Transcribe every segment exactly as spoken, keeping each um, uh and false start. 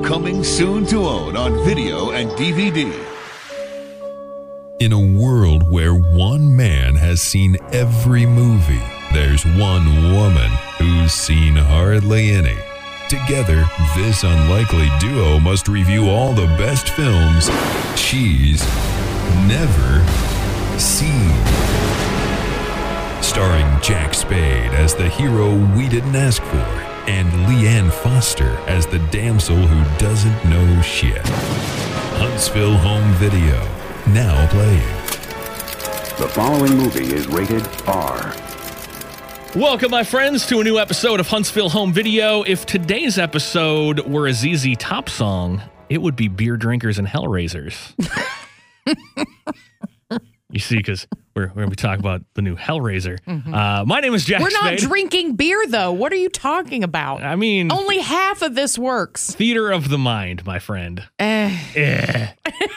coming soon to own on video and D V D. In a world where one man has seen every movie, there's one woman who's seen hardly any. Together, this unlikely duo must review all the best films she's never seen. Starring Jack Spade as the hero we didn't ask for, and Leanne Foster as the damsel who doesn't know shit. Huntsville Home Video, now playing. The following movie is rated R. Welcome, my friends, to a new episode of Huntsville Home Video. If today's episode were a Z Z Top song, it would be Beer Drinkers and Hellraisers. You see, because we're, we're going to be talking about the new Hellraiser. Mm-hmm. Uh, my name is Jack We're not Spade. drinking beer, though. What are you talking about? I mean... Only half of this works. Theater of the mind, my friend. Eh. Eh.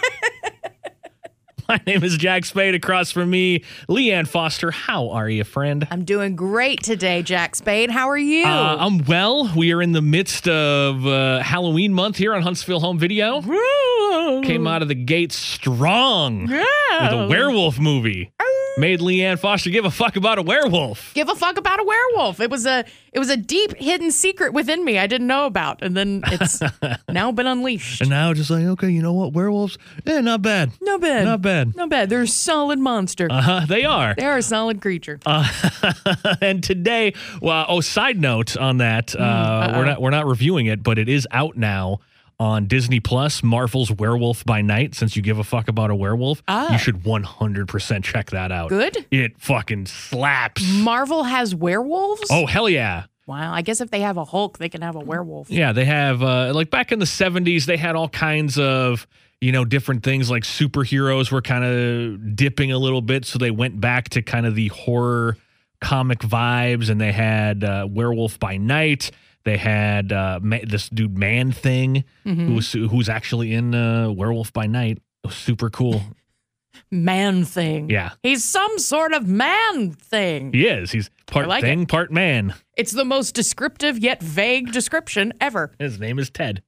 My name is Jack Spade. Across from me, Leanne Foster. How are you, friend? I'm doing great today, Jack Spade. How are you? Uh, I'm well. We are in the midst of uh, Halloween month here on Huntsville Home Video. Woo. Came out of the gate strong Yeah. with a werewolf movie. Made Leanne Foster give a fuck about a werewolf. Give a fuck about a werewolf. It was a it was a deep hidden secret within me I didn't know about, and then it's now been unleashed. And now just like, okay, you know what? Werewolves, eh, not bad. Not bad. Not bad. Not bad. They're a solid monster. Uh-huh, they are. They are a solid creature. Uh, and today, well, oh, side note on that, uh, we're not we're not reviewing it, but it is out now on Disney Plus, Marvel's Werewolf by Night. Since you give a fuck about a werewolf, Ah. you should one hundred percent check that out. Good? It fucking slaps. Marvel has werewolves? Oh, hell yeah. Wow. I guess if they have a Hulk, they can have a werewolf. Yeah, they have, uh, like back in the seventies, they had all kinds of, you know, different things like superheroes were kind of dipping a little bit. So they went back to kind of the horror comic vibes, and they had uh, Werewolf by Night. They had uh, ma- this dude Man Thing, Mm-hmm. who was, who's actually in uh, Werewolf by Night. It was super cool. Man thing. Yeah. He's some sort of man thing. He is. He's part I like thing, it. part man. It's the most descriptive yet vague description ever. His name is Ted.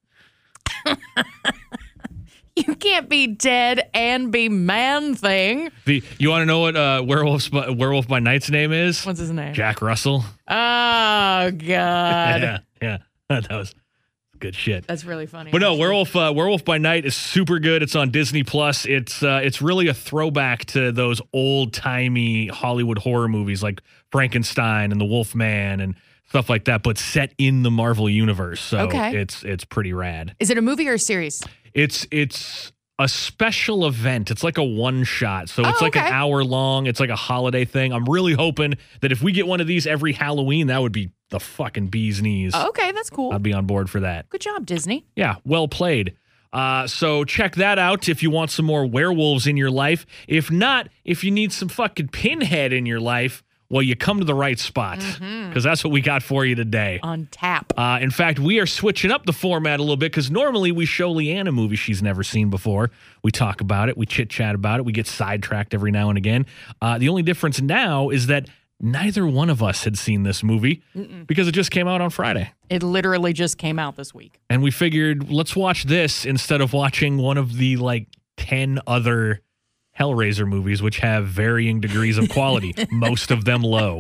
You can't be dead and be man thing. The, you want to know what uh, Werewolf, Werewolf by Night's name is? What's his name? Jack Russell. Oh, God. Yeah, yeah. That was good shit. That's really funny. But no, actually. Werewolf uh, Werewolf by Night is super good. It's on Disney Plus. It's uh, it's really a throwback to those old-timey Hollywood horror movies like Frankenstein and The Wolf Man and stuff like that, but set in the Marvel universe. So Okay. it's it's pretty rad. Is it a movie or a series? It's it's a special event. It's like a one shot. So it's Oh, like okay. an hour long. It's like a holiday thing. I'm really hoping that if we get one of these every Halloween, that would be the fucking bee's knees. Oh, okay, that's cool. I'd be on board for that. Good job, Disney. Yeah, well played. Uh, so check that out if you want some more werewolves in your life. If not, if you need some fucking Pinhead in your life, well, you come to the right spot because that's what we got for you today. On tap. Uh, in fact, we are switching up the format a little bit because normally we show Leanne a movie she's never seen before. We talk about it. We chit-chat about it. We get sidetracked every now and again. Uh, the only difference now is that neither one of us had seen this movie Mm-mm. because it just came out on Friday. It literally just came out this week. And we figured, let's watch this instead of watching one of the, like, ten other Hellraiser movies, which have varying degrees of quality, most of them low.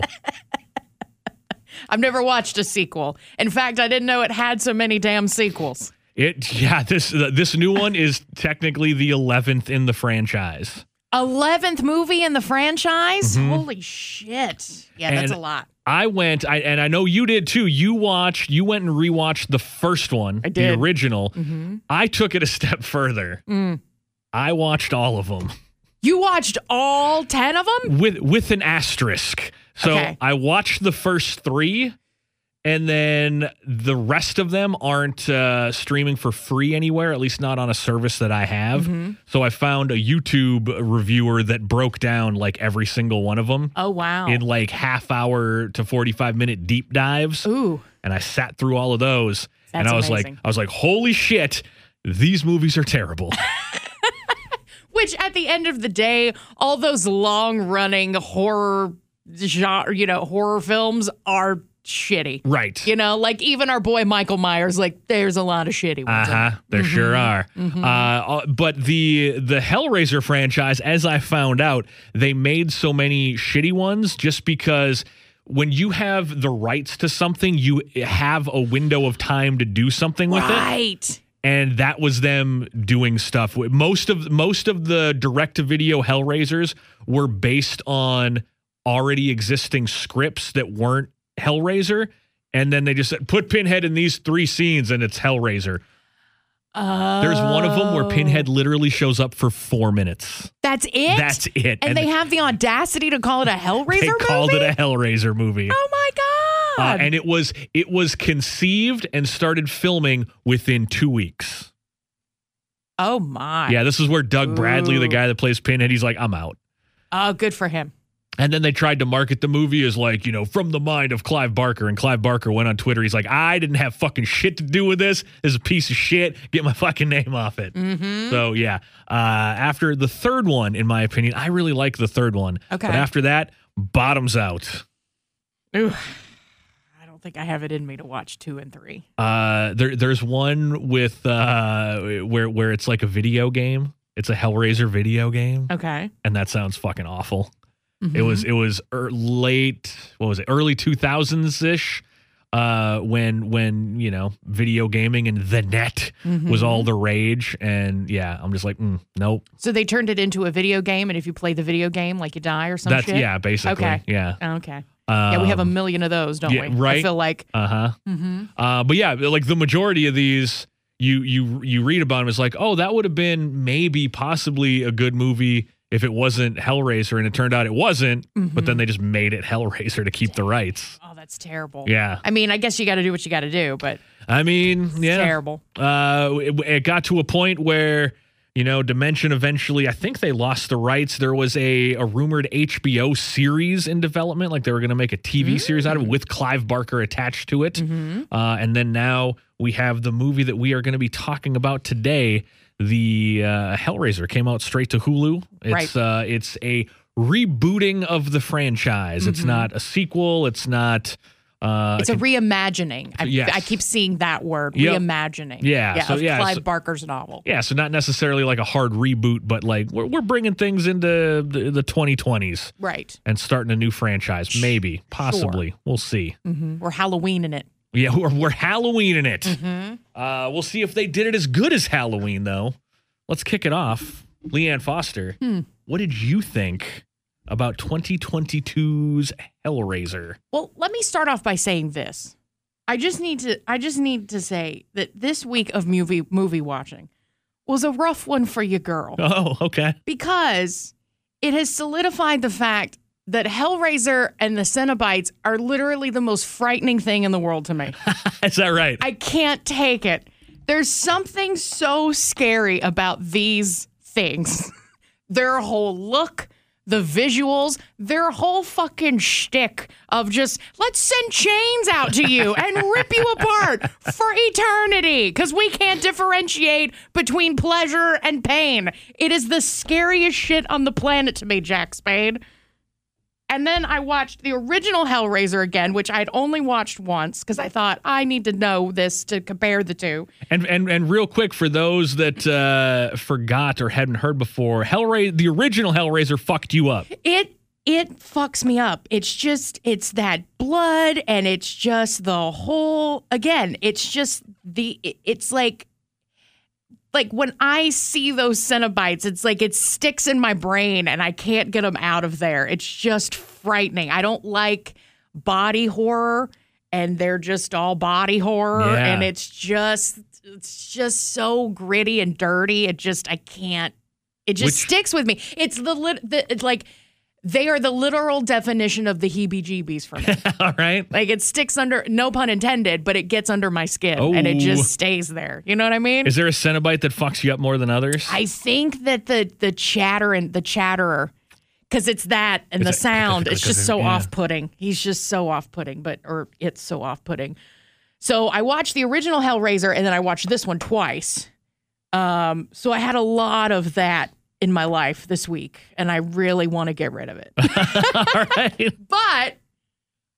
I've never watched a sequel. In fact, I didn't know it had so many damn sequels. It yeah, this uh, this new one is technically the eleventh in the franchise. eleventh movie in the franchise? Mhm. Holy shit. Yeah, that's And a lot. I went, I, and I know you did too. You watched, you went and rewatched the first one, I the did. original. Mm-hmm. I took it a step further. Mm. I watched all of them You watched all ten of them? with with an asterisk. So Okay. I watched the first three, and then the rest of them aren't uh, streaming for free anywhere, at least not on a service that I have. Mm-hmm. So I found a YouTube reviewer that broke down like every single one of them. Oh, wow. In like half hour to forty-five minute deep dives. Ooh. And I sat through all of those. and That's I was amazing. like, I was like, holy shit, these movies are terrible. Which, at the end of the day, all those long-running horror genre, you know, horror films are shitty. Right. You know, like even our boy Michael Myers, like there's a lot of shitty ones. Uh huh. There Mm-hmm. sure are. Uh, but the the Hellraiser franchise, as I found out, they made so many shitty ones just because when you have the rights to something, you have a window of time to do something with it. Right. And that was them doing stuff. with- Most of most of the direct-to-video Hellraisers were based on already existing scripts that weren't Hellraiser, and then they just said, put Pinhead in these three scenes, and it's Hellraiser. Oh. There's one of them where Pinhead literally shows up for four minutes. That's it? That's it. And, they have the audacity to call it a Hellraiser they movie? called it a Hellraiser movie. Oh, my Uh, God. and it was it was conceived and started filming within two weeks. oh, my. Yeah, this is where Doug Bradley, the Ooh. guy that plays Pinhead, he's like, I'm out. Oh, good for him. And then they tried to market the movie as like, you know, from the mind of Clive Barker. And Clive Barker went on Twitter. He's like, I didn't have fucking shit to do with this. This is a piece of shit. Get my fucking name off it. Mm-hmm. So, yeah. Uh, after the third one, in my opinion, I really like the third one. Okay. But after that, bottoms out. Ooh. I don't think I have it in me to watch two and three. Uh, there, there's one with uh, where where it's like a video game. It's a Hellraiser video game. Okay. And that sounds fucking awful. Mm-hmm. It was it was er, late, what was it, early two thousands ish, uh, when when you know video gaming and the net Mm-hmm. was all the rage, and yeah, I'm just like, mm, nope. So they turned it into a video game, and if you play the video game, like you die or some That's shit? yeah, basically, Okay. yeah. Okay. yeah, we have a Um, million of those, don't yeah, we? right. I feel like. Uh huh. Mm-hmm. Uh, but yeah, like the majority of these, you you you read about them, it's like, oh, that would have been maybe possibly a good movie if it wasn't Hellraiser, and it turned out it wasn't. Mm-hmm. But then they just made it Hellraiser to keep the rights. Oh, that's terrible. Yeah. I mean, I guess you got to do what you got to do, but I mean, yeah, terrible. Uh, it, it got to a point where, you know, Dimension eventually, I think they lost the rights. There was a, a rumored H B O series in development, like they were going to make a T V series out of it with Clive Barker attached to it. Mm-hmm. Uh, and then now we have the movie that we are going to be talking about today. The uh, Hellraiser came out straight to Hulu. It's Right. uh, it's a rebooting of the franchise. It's not a sequel. It's not. Uh, It's a reimagining. I, Yes. I keep seeing that word, Yep. reimagining. Yeah, yeah so of yeah, Clive so- Barker's novel. Yeah, so not necessarily like a hard reboot, but like we're we're bringing things into the, the twenty twenties Right. and starting a new franchise. Maybe, possibly, we'll see. Mm-hmm. We're Halloween in it. Yeah, we're we're Halloween in it. Mm-hmm. Uh, we'll see if they did it as good as Halloween, though. Let's kick it off. Leanne Foster, Hmm. what did you think about twenty twenty-two's Hellraiser? Well, let me start off by saying this. I just need to I just need to say that this week of movie movie watching was a rough one for your girl Oh, okay. because it has solidified the fact that Hellraiser and the Cenobites are literally the most frightening thing in the world to me. Is that right? I can't take it. There's something so scary about these things. Their whole look, the visuals, their whole fucking shtick of just, let's send chains out to you and rip you apart for eternity because we can't differentiate between pleasure and pain. It is the scariest shit on the planet to me, Jack Spade. And then I watched the original Hellraiser again, which I'd only watched once because I thought I need to know this to compare the two. And and and real quick for those that uh, forgot or hadn't heard before, Hellraiser, the original Hellraiser, fucked you up. It it fucks me up. It's just it's that blood and it's just the whole again, it's just the it's like like when I see those Cenobites, it's like it sticks in my brain and I can't get them out of there. It's just frightening. I don't like body horror and they're just all body horror Yeah. and it's just it's just so gritty and dirty. It just I can't it just Which- sticks with me. It's the lit the, it's like they are the literal definition of the heebie-jeebies for me. All right. Like it sticks under, no pun intended, but it gets under my skin and it Oh. just stays there. You know what I mean? Is there a Cenobite that fucks you up more than others? I think that the the chatter and the chatterer, because it's that and Is the it- sound, it's just so yeah. off-putting. He's just so off-putting, but or it's so off-putting. So I watched the original Hellraiser and then I watched this one twice. Um, so I had a lot of that in my life this week, and I really want to get rid of it. All right. But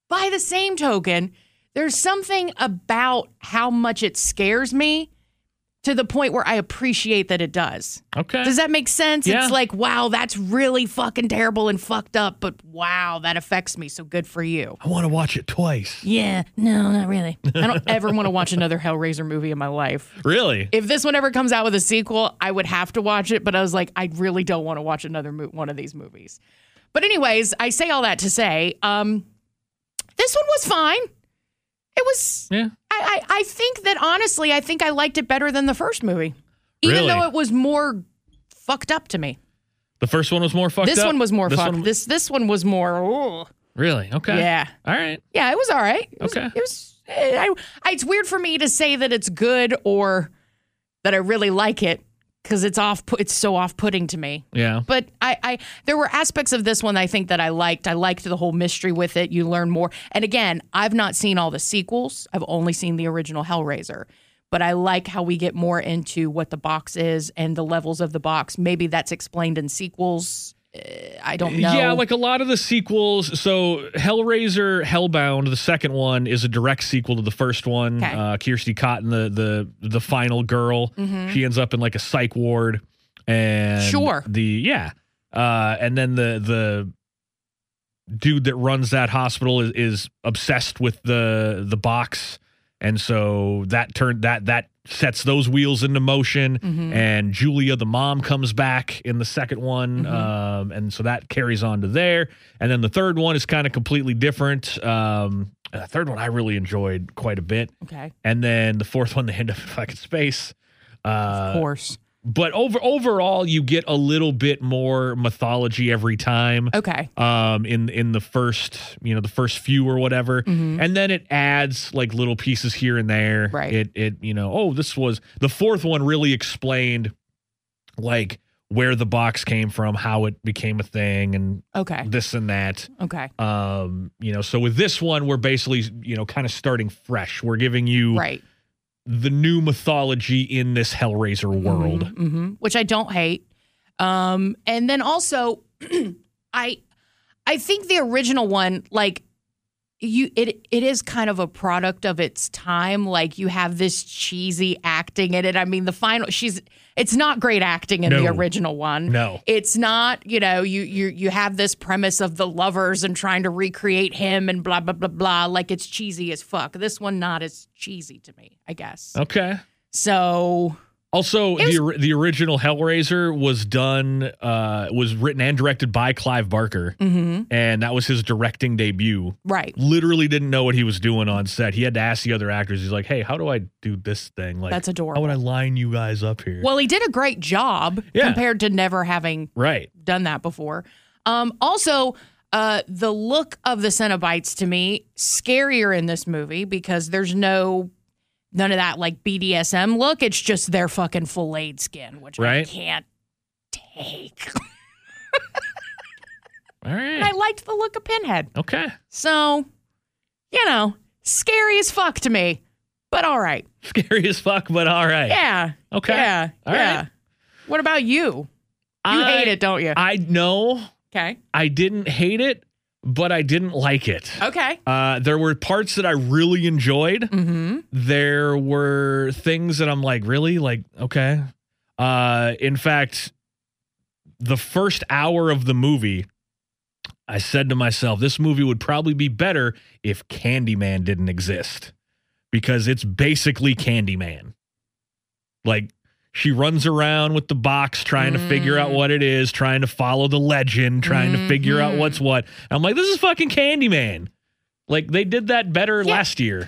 by the same token, there's something about how much it scares me to the point where I appreciate that it does. Okay. Does that make sense? Yeah. It's like, wow, that's really fucking terrible and fucked up, but wow, that affects me, so good for you. I want to watch it twice. Yeah, no, not really. I don't ever want to watch another Hellraiser movie in my life. Really? If this one ever comes out with a sequel, I would have to watch it, but I was like, I really don't want to watch another mo- one of these movies. But anyways, I say all that to say, um, this one was fine. It was, Yeah. I, I, I think that honestly, I think I liked it better than the first movie. Even Really? though it was more fucked up to me. The first one was more fucked This up? one was more This fucked. one- This this one was more, ugh. Really? Okay. Yeah. All right. Yeah, it was all right. It was, Okay. It was, I, I, it's weird for me to say that it's good or that I really like it because it's off, it's so off-putting to me. Yeah. But I, I, there were aspects of this one I think that I liked. I liked the whole mystery with it. You learn more. And again, I've not seen all the sequels. I've only seen the original Hellraiser. But I like how we get more into what the box is and the levels of the box. Maybe that's explained in sequels. Uh, I don't know. Yeah, like a lot of the sequels. So Hellraiser, Hellbound, the second one is a direct sequel to the first one. Okay. Uh, Kirsty Cotton, the the the final girl, Mm-hmm. she ends up in like a psych ward, and Sure. the yeah, uh, and then the the dude that runs that hospital is, is obsessed with the the box, and so that turned that that sets those wheels into motion. Mm-hmm. And Julia, the mom, comes back in the second one, um, and so that carries on to there. And then the third one is kind of completely different. Um, the third one I really enjoyed quite a bit, Okay. and then the fourth one they end up in fucking space. Uh, Of course. but over overall, you get a little bit more mythology every time. Okay. Um, in in the first, you know, the first few or whatever, and then it adds like little pieces here and there. Right. It it you know, oh, this was the fourth one really explained like where the box came from, how it became a thing, and Okay. this and that. Okay. Um, you know, so with this one, we're basically you know kind of starting fresh. We're giving you Right. the new mythology in this Hellraiser world. hmm Which I don't hate. Um, and then also, I, I think the original one, like you, it it is kind of a product of its time. Like you have this cheesy acting in it. I mean, the final, she's, it's not great acting in the No. original one. No. It's not, you know, you you you have this premise of the lovers and trying to recreate him and blah blah blah blah. Like it's cheesy as fuck. This one not as cheesy to me, I guess. Okay. So Also, It the or- the original Hellraiser was done, uh, was written and directed by Clive Barker, mm-hmm. and that was his directing debut. right. Literally didn't know what he was doing on set. He had to ask the other actors. He's like, "Hey, how do I do this thing? Like, That's how adorable. would I line you guys up here?" Well, he did a great job Yeah. compared to never having right. done that before. Um, also, uh, the look of the Cenobites to me scarier in this movie because there's no none of that like B D S M look. It's just their fucking filleted skin, which I Right. can't take. All right. And I liked the look of Pinhead, Okay. so you know, scary as fuck to me, but all right. Scary as fuck, but all right. Yeah. Okay. Yeah. All yeah. right. What about you? You I- hate it, don't you? I know Okay. I didn't hate it, but I didn't like it. Okay. Uh, there were parts that I really enjoyed. Mm-hmm. There were things that I'm like, really? Like, okay. Uh, in fact, the first hour of the movie, I said to myself, this movie would probably be better if Candyman didn't exist. Because it's basically Candyman. Like, she runs around with the box trying to figure out what it is, trying to follow the legend, trying to figure out what's what. And I'm like, this is fucking Candyman. Like, they did that better Yeah. last year.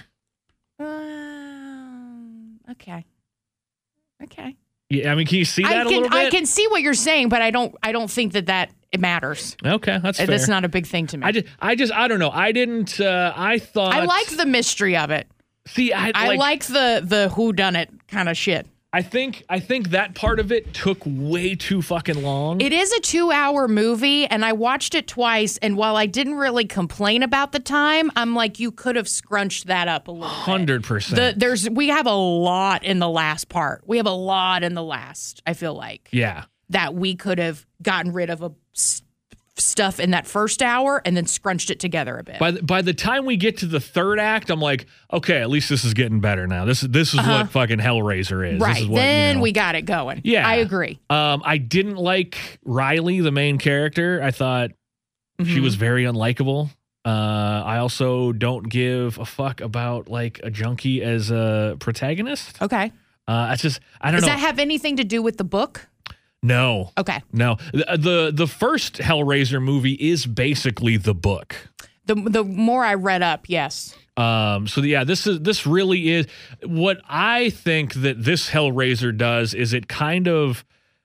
Um, okay. Okay. Yeah, I mean, can you see that I a can little bit? I can see what you're saying, but I don't I don't think that that it matters. Okay, that's fair. That's not a big thing to me. I just, I just, I don't know. I didn't. Uh, I thought. I like the mystery of it. See, I, I like, like the the who done it kind of shit. I think. I think that part of it took way too fucking long. It is a two-hour movie, and I watched it twice. And while I didn't really complain about the time, I'm like, you could have scrunched that up a little. Hundred The, percent. there's we have a lot in the last part. We have a lot in the last. I feel like Yeah. that we could have gotten rid of a s- stuff in that first hour and then scrunched it together a bit. By the, by the time we get to the third act, I'm like, okay, at least this is getting better now. This is this is Uh-huh. what fucking Hellraiser is. Right. This is what, then you know. we got it going. Yeah. I agree. Um, I didn't like Riley, the main character. I thought she Mhm. was very unlikable. Uh, I also don't give a fuck about like a junkie as a protagonist. Okay. Uh, it's just I don't Does know. that have anything to do with the book? no, Okay. no. The, the the first Hellraiser movie is basically the book. The the more I read up, yes. Um, so yeah, this is this really is what I think that this Hellraiser does is it kind of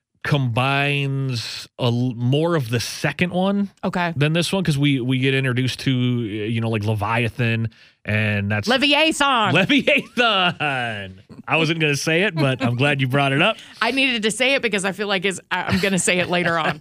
combines a l- more of the second one Okay. than this one because we we get introduced to you know like Leviathan and that's Leviathan. Leviathan. I wasn't gonna say it, but I'm glad you brought it up. I needed to say it because I feel like it's, I- I'm going to say it later on.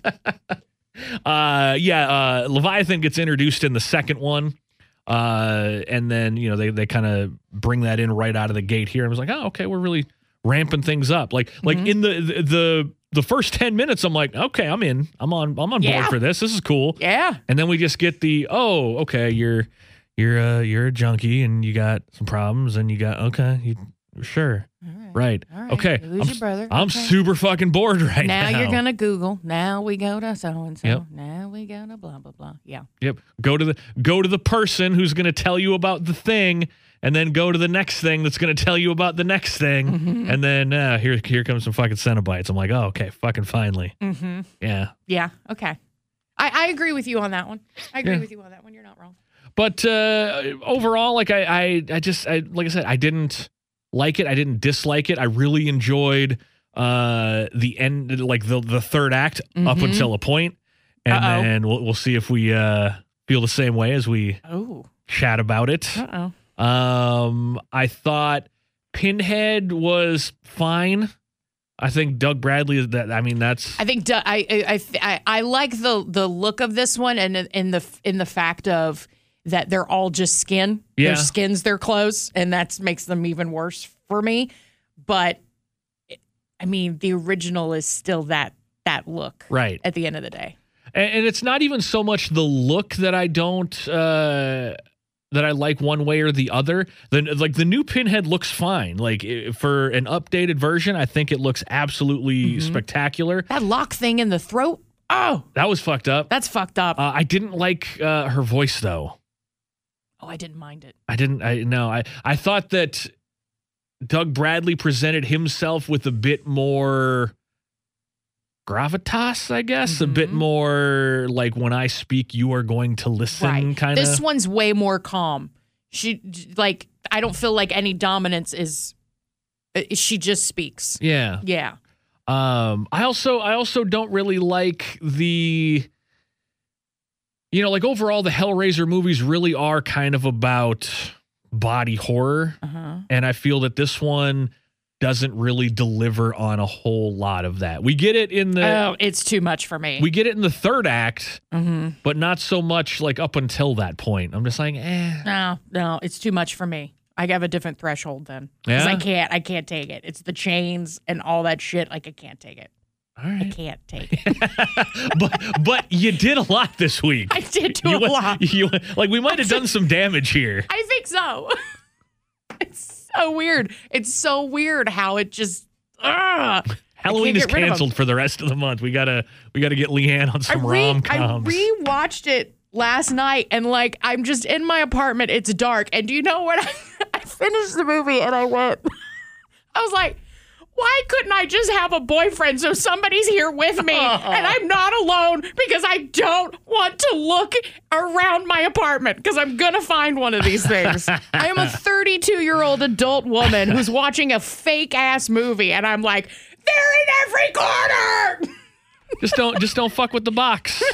Uh, yeah, uh, Leviathan gets introduced in the second one. Uh, and then, you know, they, they kind of bring that in right out of the gate here. And I was like, oh, okay, we're really ramping things up. Like, like Mm-hmm. in the, the, the, the first ten minutes, I'm like, okay, I'm in, I'm on, I'm on Yeah. board for this. This is cool. Yeah. And then we just get the, oh, okay, you're, you're, uh, you're a junkie and you got some problems and you got, okay, you, sure. Right. All right. Okay. Who's I'm, your brother? I'm Okay. super fucking bored right now. Now you're going to Google. Now we go to so-and-so. Yep. Now we go to blah, blah, blah. Yeah. Yep. Go to the go to the person who's going to tell you about the thing, and then go to the next thing that's going to tell you about the next thing, Mm-hmm. and then uh, here here comes some fucking Cenobites. I'm like, oh, okay, fucking finally. Mm-hmm. Yeah. Yeah. Okay. I, I agree with you on that one. I agree Yeah. with you on that one. You're not wrong. But uh, overall, like I, I I just I like I said, I didn't like it. I didn't dislike it. I really enjoyed uh, the end, like the the third act up Mhm. until a point, and Uh-oh. then we'll we'll see if we uh, feel the same way as we Oh. chat about it. Uh-oh. Um, I thought Pinhead was fine. I think Doug Bradley is that. I mean, that's I think Du- I, I I I like the the look of this one and in the in the fact of that they're all just skin. Yeah. Their skin's their clothes, and that makes them even worse for me. But I mean, the original is still that that look right. at the end of the day. And, and it's not even so much the look that I don't uh, that I like one way or the other. The, like the new Pinhead looks fine. Like i- for an updated version, I think it looks absolutely spectacular. That lock thing in the throat. Oh, That was fucked up. that's fucked up. Uh, I didn't like uh, her voice though. oh, I didn't mind it. I didn't. I no. I I thought that Doug Bradley presented himself with a bit more gravitas, I guess, a bit more like when I speak, you are going to listen, Right. kind of. This one's way more calm. She like I don't feel like any dominance is. uh, She just speaks. Yeah. Yeah. Um. I also I also don't really like the. You know, like overall, the Hellraiser movies really are kind of about body horror, Uh-huh. and I feel that this one doesn't really deliver on a whole lot of that. We get it in the Oh, it's too much for me. we get it in the third act, mm-hmm. but not so much like up until that point. I'm just like, eh. No, no, it's too much for me. I have a different threshold then. Because Yeah? I can't, I can't take it. It's the chains and all that shit. Like I can't take it. All I right. can't take it. but but you did a lot this week. I did do you a went- lot. You, like we might have done some damage here. I think so. It's so weird. It's so weird how it just. Ugh. Halloween is get rid of 'em. canceled for the rest of the month. We gotta we gotta get Leanne on I, some re- rom I coms. rewatched it last night and like I'm just in my apartment. It's dark. And do you know what? I, I finished the movie and I went, I was like, why couldn't I just have a boyfriend so somebody's here with me and I'm not alone because I don't want to look around my apartment because I'm going to find one of these things. I am a thirty-two-year-old adult woman who's watching a fake-ass movie and I'm like, they're in every corner! just don't just don't fuck with the box.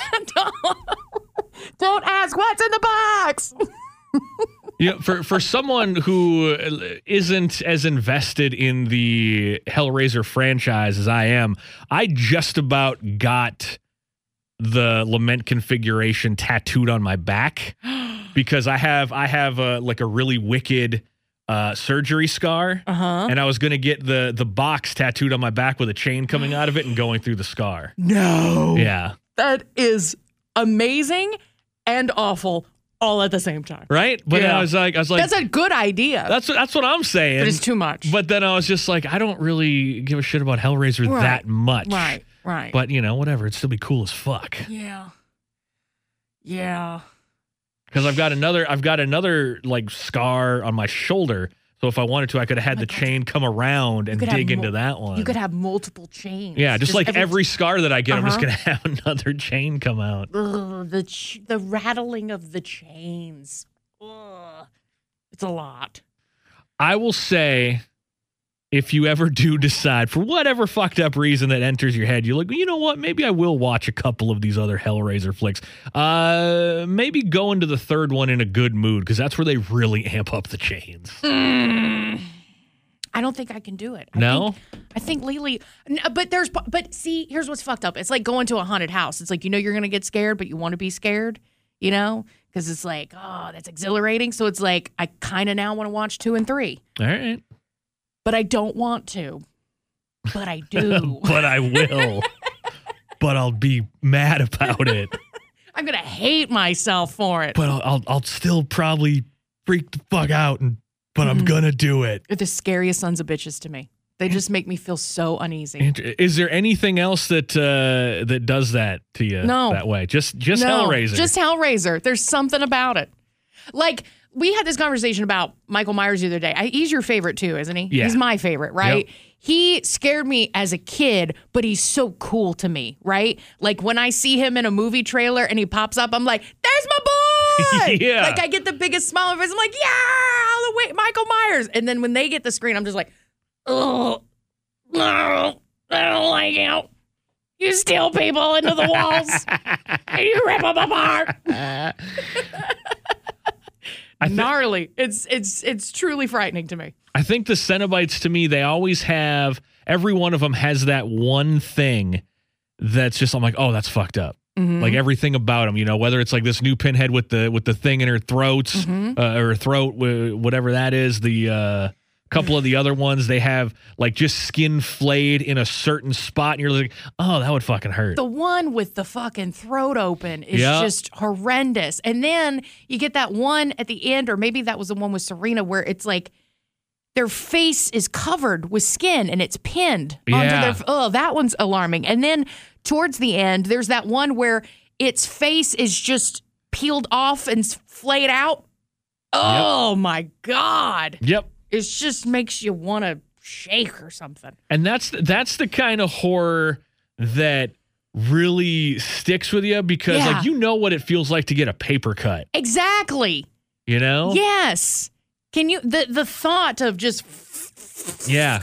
Don't ask what's in the box. You know, for for someone who isn't as invested in the Hellraiser franchise as I am, I just about got the Lament configuration tattooed on my back because I have I have a like a really wicked uh, surgery scar, Uh-huh. and I was gonna get the the box tattooed on my back with a chain coming out of it and going through the scar. No. Yeah. That is amazing and awful all at the same time. Right? But Yeah. I was like, I was like, That's a good idea. that's what, that's what I'm saying. but it's too much. But then I was just like, I don't really give a shit about Hellraiser Right. that much. right, right. But, you know, whatever. It'd still be cool as fuck. yeah. Yeah. Because I've got another, I've got another like scar on my shoulder. So if I wanted to, I could have had Oh my the God. chain come around and could have dig mul- into that one. You could have multiple chains. yeah, just, like every, scar that I get, I'm just Uh-huh. going to have another chain come out. Ugh, the ch- the rattling of the chains. Ugh. It's a lot. I will say, if you ever do decide, for whatever fucked up reason that enters your head, you're like, you know what? Maybe I will watch a couple of these other Hellraiser flicks. Uh, maybe go into the third one in a good mood, because that's where they really amp up the chains. Mm. I don't think I can do it. I No? think, I think Lily. n- But there's. But see, here's what's fucked up. It's like going to a haunted house. It's like you know you're gonna get scared, but you want to be scared. You know, because it's like, oh, that's exhilarating. So it's like I kind of now want to watch two and three, All right. but I don't want to. But I do. But I will. But I'll be mad about it. I'm gonna hate myself for it. But I'll, I'll, I'll still probably freak the fuck out, and but I'm going to do it. They're the scariest sons of bitches to me. They just make me feel so uneasy. Inter- Is there anything else that uh, that does that to you No. that way? Just just No, Hellraiser. just Hellraiser. There's something about it. Like, we had this conversation about Michael Myers the other day. I, he's your favorite too, isn't he? Yeah. He's my favorite, right? Yep. He scared me as a kid, but he's so cool to me, right? Like, when I see him in a movie trailer and he pops up, I'm like, there's my boy! Yeah. Like, I get the biggest smile on my face. I'm like, yeah, all the way, Michael Myers. And then when they get the screen, I'm just like, oh, no, I don't like you. You steal people into the walls and you rip them apart. I thi- Gnarly. It's it's it's truly frightening to me. I think the Cenobites, to me, they always have, every one of them has that one thing that's just, I'm like, oh, that's fucked up. Mm-hmm. Like everything about them, you know, whether it's like this new Pinhead with the with the thing in her throats, Mm-hmm. uh, or her throat, wh- whatever that is. The uh, couple of the other ones, they have like just skin flayed in a certain spot, and you're like, oh, that would fucking hurt. The one with the fucking throat open is Yeah. just horrendous. And then you get that one at the end, or maybe that was the one with Serena, where it's like their face is covered with skin and it's pinned Yeah. onto their. Oh, that one's alarming. And then towards the end, there's that one where its face is just peeled off and flayed out. Oh my God. Yep. It just makes you want to shake or something. And that's that's the kind of horror that really sticks with you, because Yeah. like you know what it feels like to get a paper cut, Exactly. you know? Yes. Can you the the thought of just Yeah.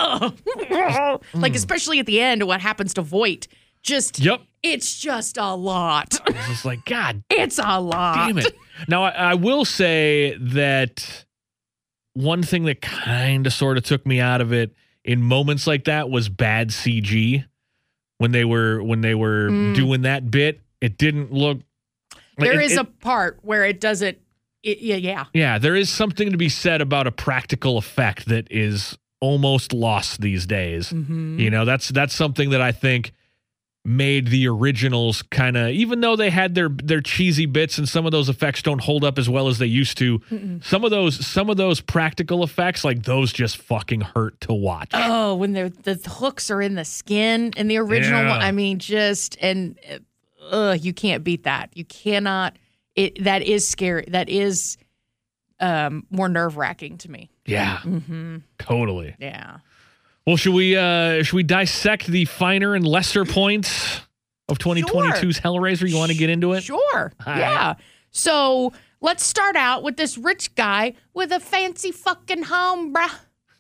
like especially at the end what happens to Voight, just Yep. it's just a lot. It's just like, God It's a lot. damn it. Now, I, I will say that one thing that kind of sort of took me out of it in moments like that was bad C G. When they were when they were Mm. doing that bit, it didn't look. like There it- is it- a part where it doesn't it, yeah, yeah. yeah. There is something to be said about a practical effect that is almost lost these days. Mm-hmm. You know, that's that's something that I think made the originals kind of, even though they had their their cheesy bits and some of those effects don't hold up as well as they used to. Mm-mm. Some of those some of those practical effects, like those, just fucking hurt to watch. Oh, when they're, the hooks are in the skin in the original Yeah. one. I mean, just and uh, you can't beat that. You cannot. It that is scary. That is um, more nerve wracking to me. Yeah, Mm-hmm. totally. Yeah. Well, should we uh should we dissect the finer and lesser points of twenty twenty-two's Hellraiser? You want to get into it? Sure. All yeah. right. So let's start out with this rich guy with a fancy fucking home, bruh.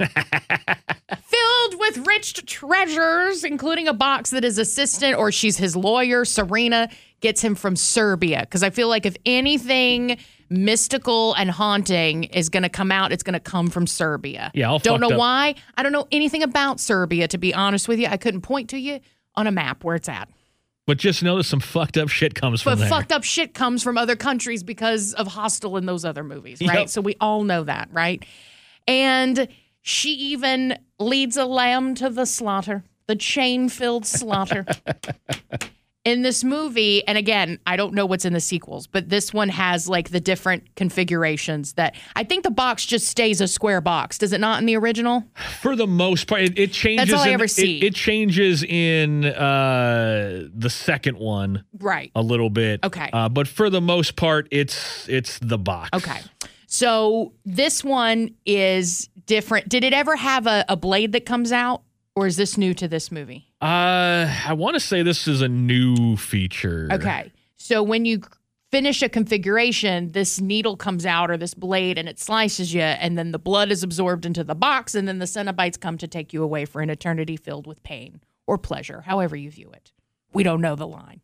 Filled with rich treasures, including a box that his assistant, or she's his lawyer, Serena, gets him from Serbia. Because I feel like if anything mystical and haunting is going to come out, it's going to come from Serbia. Yeah, all Don't know fucked up. why. I don't know anything about Serbia, to be honest with you. I couldn't point to you on a map where it's at. But just know that some fucked up shit comes from But there. fucked up shit comes from other countries because of Hostel and those other movies, right? Yep. So we all know that, right? And she even leads a lamb to the slaughter, the chain-filled slaughter. in this movie, and again, I don't know what's in the sequels, but this one has like the different configurations that I think the box just stays a square box. Does it not in the original? For the most part, it, it changes. That's all I in, ever it, see. It changes in uh, the second one, Right. a little bit. Okay. Uh, but for the most part, it's it's the box. Okay. So this one is different. Did it ever have a, a blade that comes out, or is this new to this movie? Uh, I want to say this is a new feature. Okay. So when you finish a configuration, this needle comes out or this blade and it slices you, and then the blood is absorbed into the box, and then the Cenobites come to take you away for an eternity filled with pain or pleasure, however you view it. We don't know the line.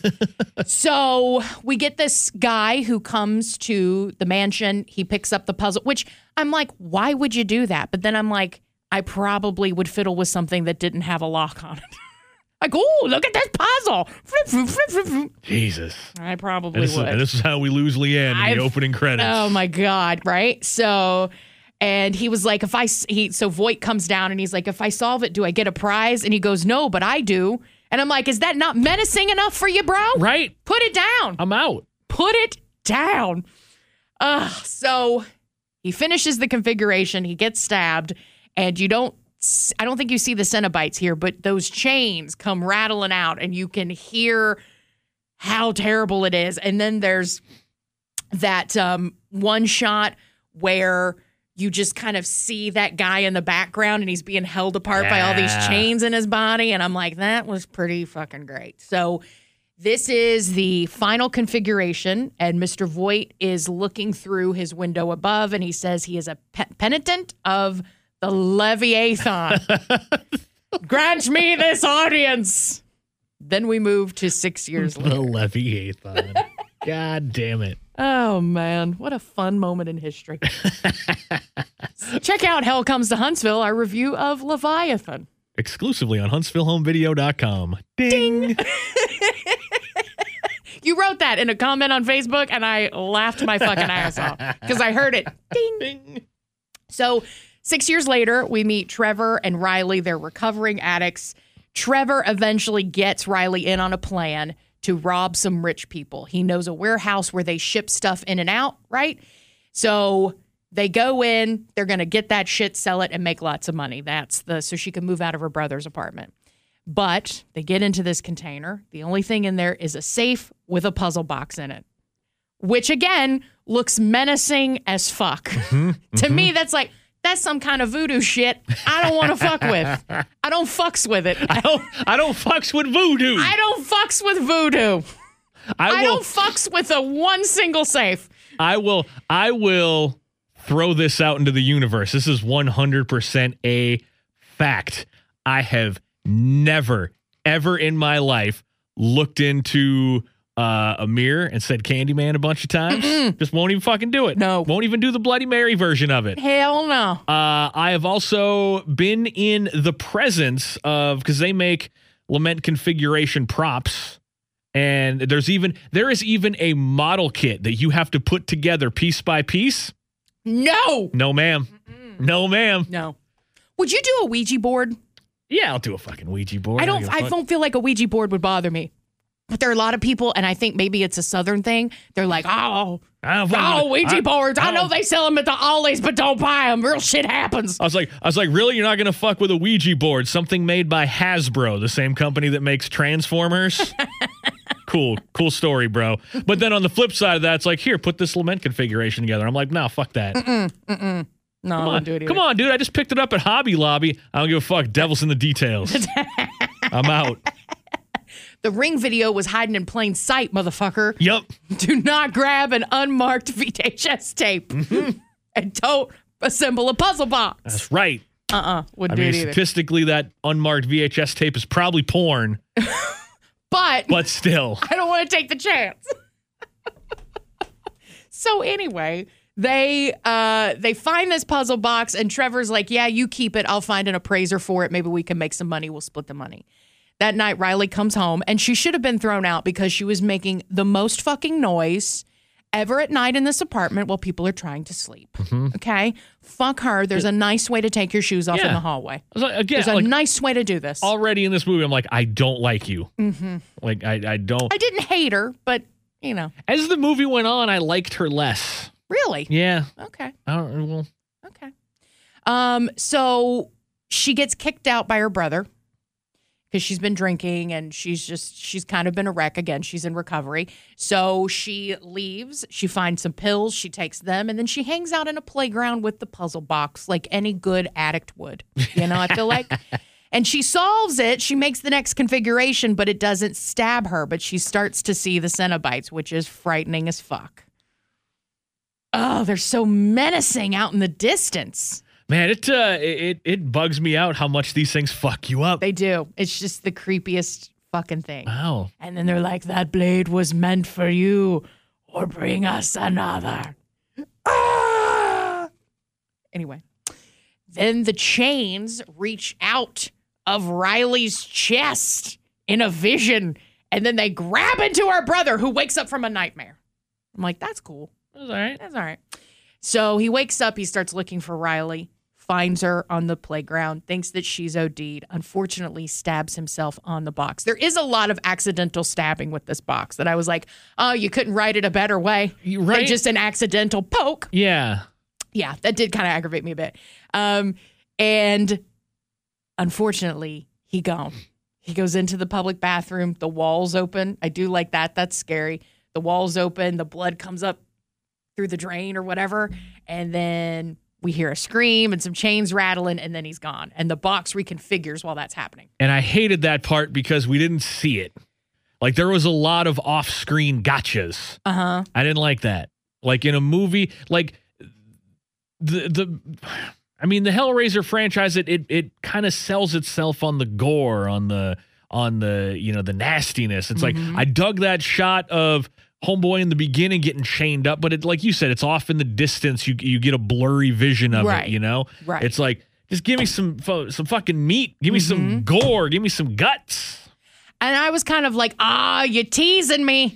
So we get this guy who comes to the mansion. He picks up the puzzle, which I'm like, why would you do that? But then I'm like, I probably would fiddle with something that didn't have a lock on it. Like, oh, look at this puzzle. Flip, flip, flip, flip, flip. Jesus. I probably And this, would. is, and this is how we lose Leanne in I've- the opening credits. Oh my God, right? So, and he was like, if I, s- he, so Voight comes down and he's like, if I solve it, do I get a prize? And he goes, no, but I do. And I'm like, is that not menacing enough for you, bro? Right. Put it down. I'm out. Put it down. Ugh. So he finishes the configuration. He gets stabbed, and you don't, s- I don't think you see the Cenobites here, but those chains come rattling out, and you can hear how terrible it is. And then there's that um, one shot where you just kind of see that guy in the background and he's being held apart by all these Yeah. chains in his body. And I'm like, that was pretty fucking great. So this is the final configuration, and Mister Voight is looking through his window above, and he says he is a pe- penitent of the Leviathan. Grant me this audience. Then we move to six years The later. Leviathan. God damn it. Oh, man. What a fun moment in history. Check out Hell Comes to Huntsville, our review of Leviathan. Exclusively on huntsville home video dot com. Ding. You wrote that in a comment on Facebook, and I laughed my fucking ass off because I heard it. Ding. Ding. So six years later, we meet Trevor and Riley. They're recovering addicts. Trevor eventually gets Riley in on a plan to rob some rich people. He knows a warehouse where they ship stuff in and out, right? So they go in, they're going to get that shit, sell it, and make lots of money. That's the, so she can move out of her brother's apartment. But they get into this container. The only thing in there is a safe with a puzzle box in it, which again looks menacing as fuck. To me, that's like, that's some kind of voodoo shit I don't want to fuck with. I don't fucks with it. I don't, I don't fucks with voodoo. I don't fucks with voodoo. I I will, don't fucks with a one single safe. I will, I will throw this out into the universe. This is one hundred percent a fact. I have never, ever in my life looked into uh, a mirror and said Candyman a bunch of times. Mm-mm. Just won't even fucking do it. No. Won't even do the Bloody Mary version of it. Hell no. Uh, I have also been in the presence of, because they make Lament configuration props, and there's even there is even a model kit that you have to put together piece by piece. No. No, ma'am. No, ma'am. No. Would you do a Ouija board? Yeah, I'll do a fucking Ouija board. I don't. give a I fuck. don't feel like a Ouija board would bother me. But there are a lot of people, and I think maybe it's a Southern thing. They're like, oh, I don't fucking- oh, Ouija I- boards. I, I know don't- they sell them at the Ollie's, but don't buy them. Real shit happens. I was like, I was like, really? You're not gonna fuck with a Ouija board? Something made by Hasbro, the same company that makes Transformers. Cool, cool story, bro. But then on the flip side of that, it's like, here, put this Lament configuration together. I'm like, no, fuck that. Mm-mm, mm-mm. No, I Come won't on, do it either. come on, dude. I just picked it up at Hobby Lobby. I don't give a fuck. Devil's in the details. I'm out. The Ring video was hiding in plain sight, motherfucker. Yup. Do not grab an unmarked V H S tape. Mm-hmm. And don't assemble a puzzle box. That's right. Uh-uh. Wouldn't I do mean, it either. statistically, that unmarked V H S tape is probably porn, But but still. I don't want to take the chance. So anyway, they uh, they find this puzzle box, and Trevor's like, yeah, you keep it. I'll find an appraiser for it. Maybe we can make some money. We'll split the money. That night, Riley comes home, and she should have been thrown out because she was making the most fucking noise ever at night in this apartment while people are trying to sleep. Mm-hmm. Okay? Fuck her. There's a nice way to take your shoes off Yeah. in the hallway. I was like, again, There's a like, nice way to do this. already in this movie, I'm like, I don't like you. Mm-hmm. Like, I, I don't. I didn't hate her, but, you know. As the movie went on, I liked her less. Really? Yeah. Okay. I don't. Well. Okay. Um, so she gets kicked out by her brother because she's been drinking and she's just, she's kind of been a wreck again. She's in recovery. So she leaves. She finds some pills. She takes them and then she hangs out in a playground with the puzzle box like any good addict would. You know, I feel like. And she solves it. She makes the next configuration, but it doesn't stab her. But she starts to see the Cenobites, which is frightening as fuck. Oh, they're so menacing out in the distance. Man, it uh, it it bugs me out how much these things fuck you up. They do. It's just the creepiest fucking thing. Wow. And then they're like, that blade was meant for you, or bring us another. Ah! Anyway, then the chains reach out of Riley's chest in a vision, and then they grab into her brother, who wakes up from a nightmare. I'm like, that's cool. That's all right. That's all right. So he wakes up, he starts looking for Riley, finds her on the playground, thinks that she's O D'd, unfortunately stabs himself on the box. There is a lot of accidental stabbing with this box that I was like, oh, you couldn't write it a better way You- right? than just an accidental poke. Yeah. Yeah, that did kind of aggravate me a bit. Um, and unfortunately, he gone. He goes into the public bathroom. The wall's open. I do like that. That's scary. The wall's open. The blood comes up through the drain or whatever. And then we hear a scream and some chains rattling, and then he's gone. And the box reconfigures while that's happening. And I hated that part because we didn't see it. Like, there was a lot of off-screen gotchas. Uh-huh. I didn't like that. Like, in a movie, like, the, the I mean, the Hellraiser franchise, it it, it kind of sells itself on the gore, on the, on the, you know, the nastiness. It's Mm-hmm. like, I dug that shot of Homeboy in the beginning getting chained up, but it, like you said, it's off in the distance. You you get a blurry vision of Right. it, you know? Right. It's like, just give me some fu- some fucking meat. Give me some gore. Give me some guts. And I was kind of like, ah, you teasing me.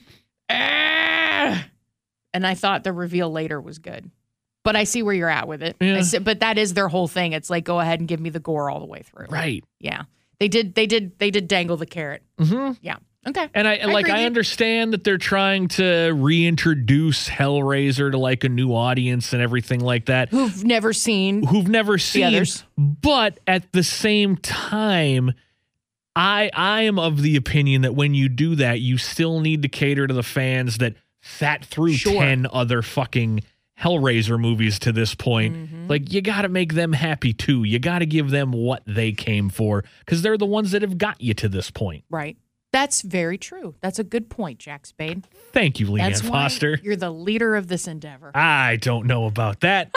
Ah. And I thought the reveal later was good. But I see where you're at with it. Yeah. I said, but that is their whole thing. It's like, go ahead and give me the gore all the way through. Right. Yeah. They did, they did, they did dangle the carrot. Mm-hmm. Yeah. Okay. And I, like, agree with I you. understand that they're trying to reintroduce Hellraiser to like a new audience and everything like that, Who've never seen. who've never seen. others. But at the same time, I I am of the opinion that when you do that, you still need to cater to the fans that sat through Sure. ten other fucking Hellraiser movies to this point. Mm-hmm. Like, you got to make them happy too. You got to give them what they came for, because they're the ones that have got you to this point. Right. That's very true. That's a good point, Jack Spade. Thank you, Leanne That's why Foster. you're the leader of this endeavor. I don't know about that.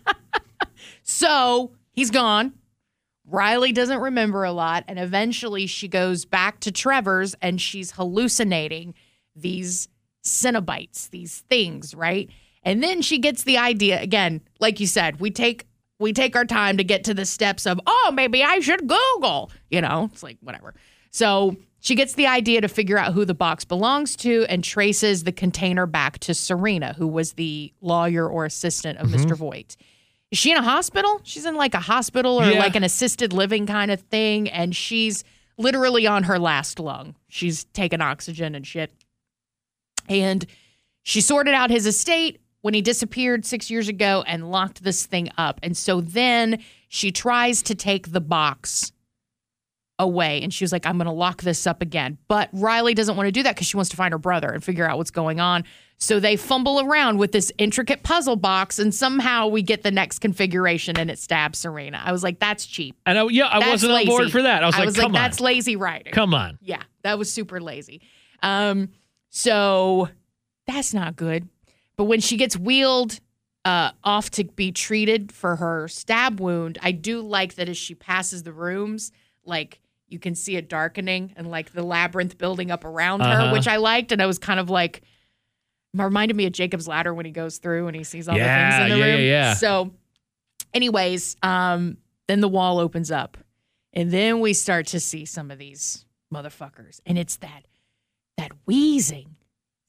So he's gone. Riley doesn't remember a lot. And eventually she goes back to Trevor's and she's hallucinating these Cenobites, these things, right? And then she gets the idea again, like you said, we take we take our time to get to the steps of, oh, maybe I should Google. You know, it's like whatever. So she gets the idea to figure out who the box belongs to and traces the container back to Serena, who was the lawyer or assistant of Mister Voight. Is she in a hospital? She's in like a hospital or Yeah. like an assisted living kind of thing. And she's literally on her last lung. She's taking oxygen and shit. And she sorted out his estate when he disappeared six years ago and locked this thing up. And so then she tries to take the box away. And she was like, I'm going to lock this up again. But Riley doesn't want to do that because she wants to find her brother and figure out what's going on. So they fumble around with this intricate puzzle box, and somehow we get the next configuration and it stabs Serena. I was like, that's cheap. And I, yeah, I That's wasn't lazy. on board for that. I was like, come on. that's lazy writing. Come on. Yeah, that was super lazy. Um, so that's not good. But when she gets wheeled uh, off to be treated for her stab wound, I do like that as she passes the rooms, like you can see it darkening and like the labyrinth building up around Uh-huh. her, which I liked. And I was kind of like, it reminded me of Jacob's Ladder when he goes through and he sees all Yeah, the things in the yeah, room. yeah, yeah. So anyways, um, then the wall opens up and then we start to see some of these motherfuckers. And it's that, that wheezing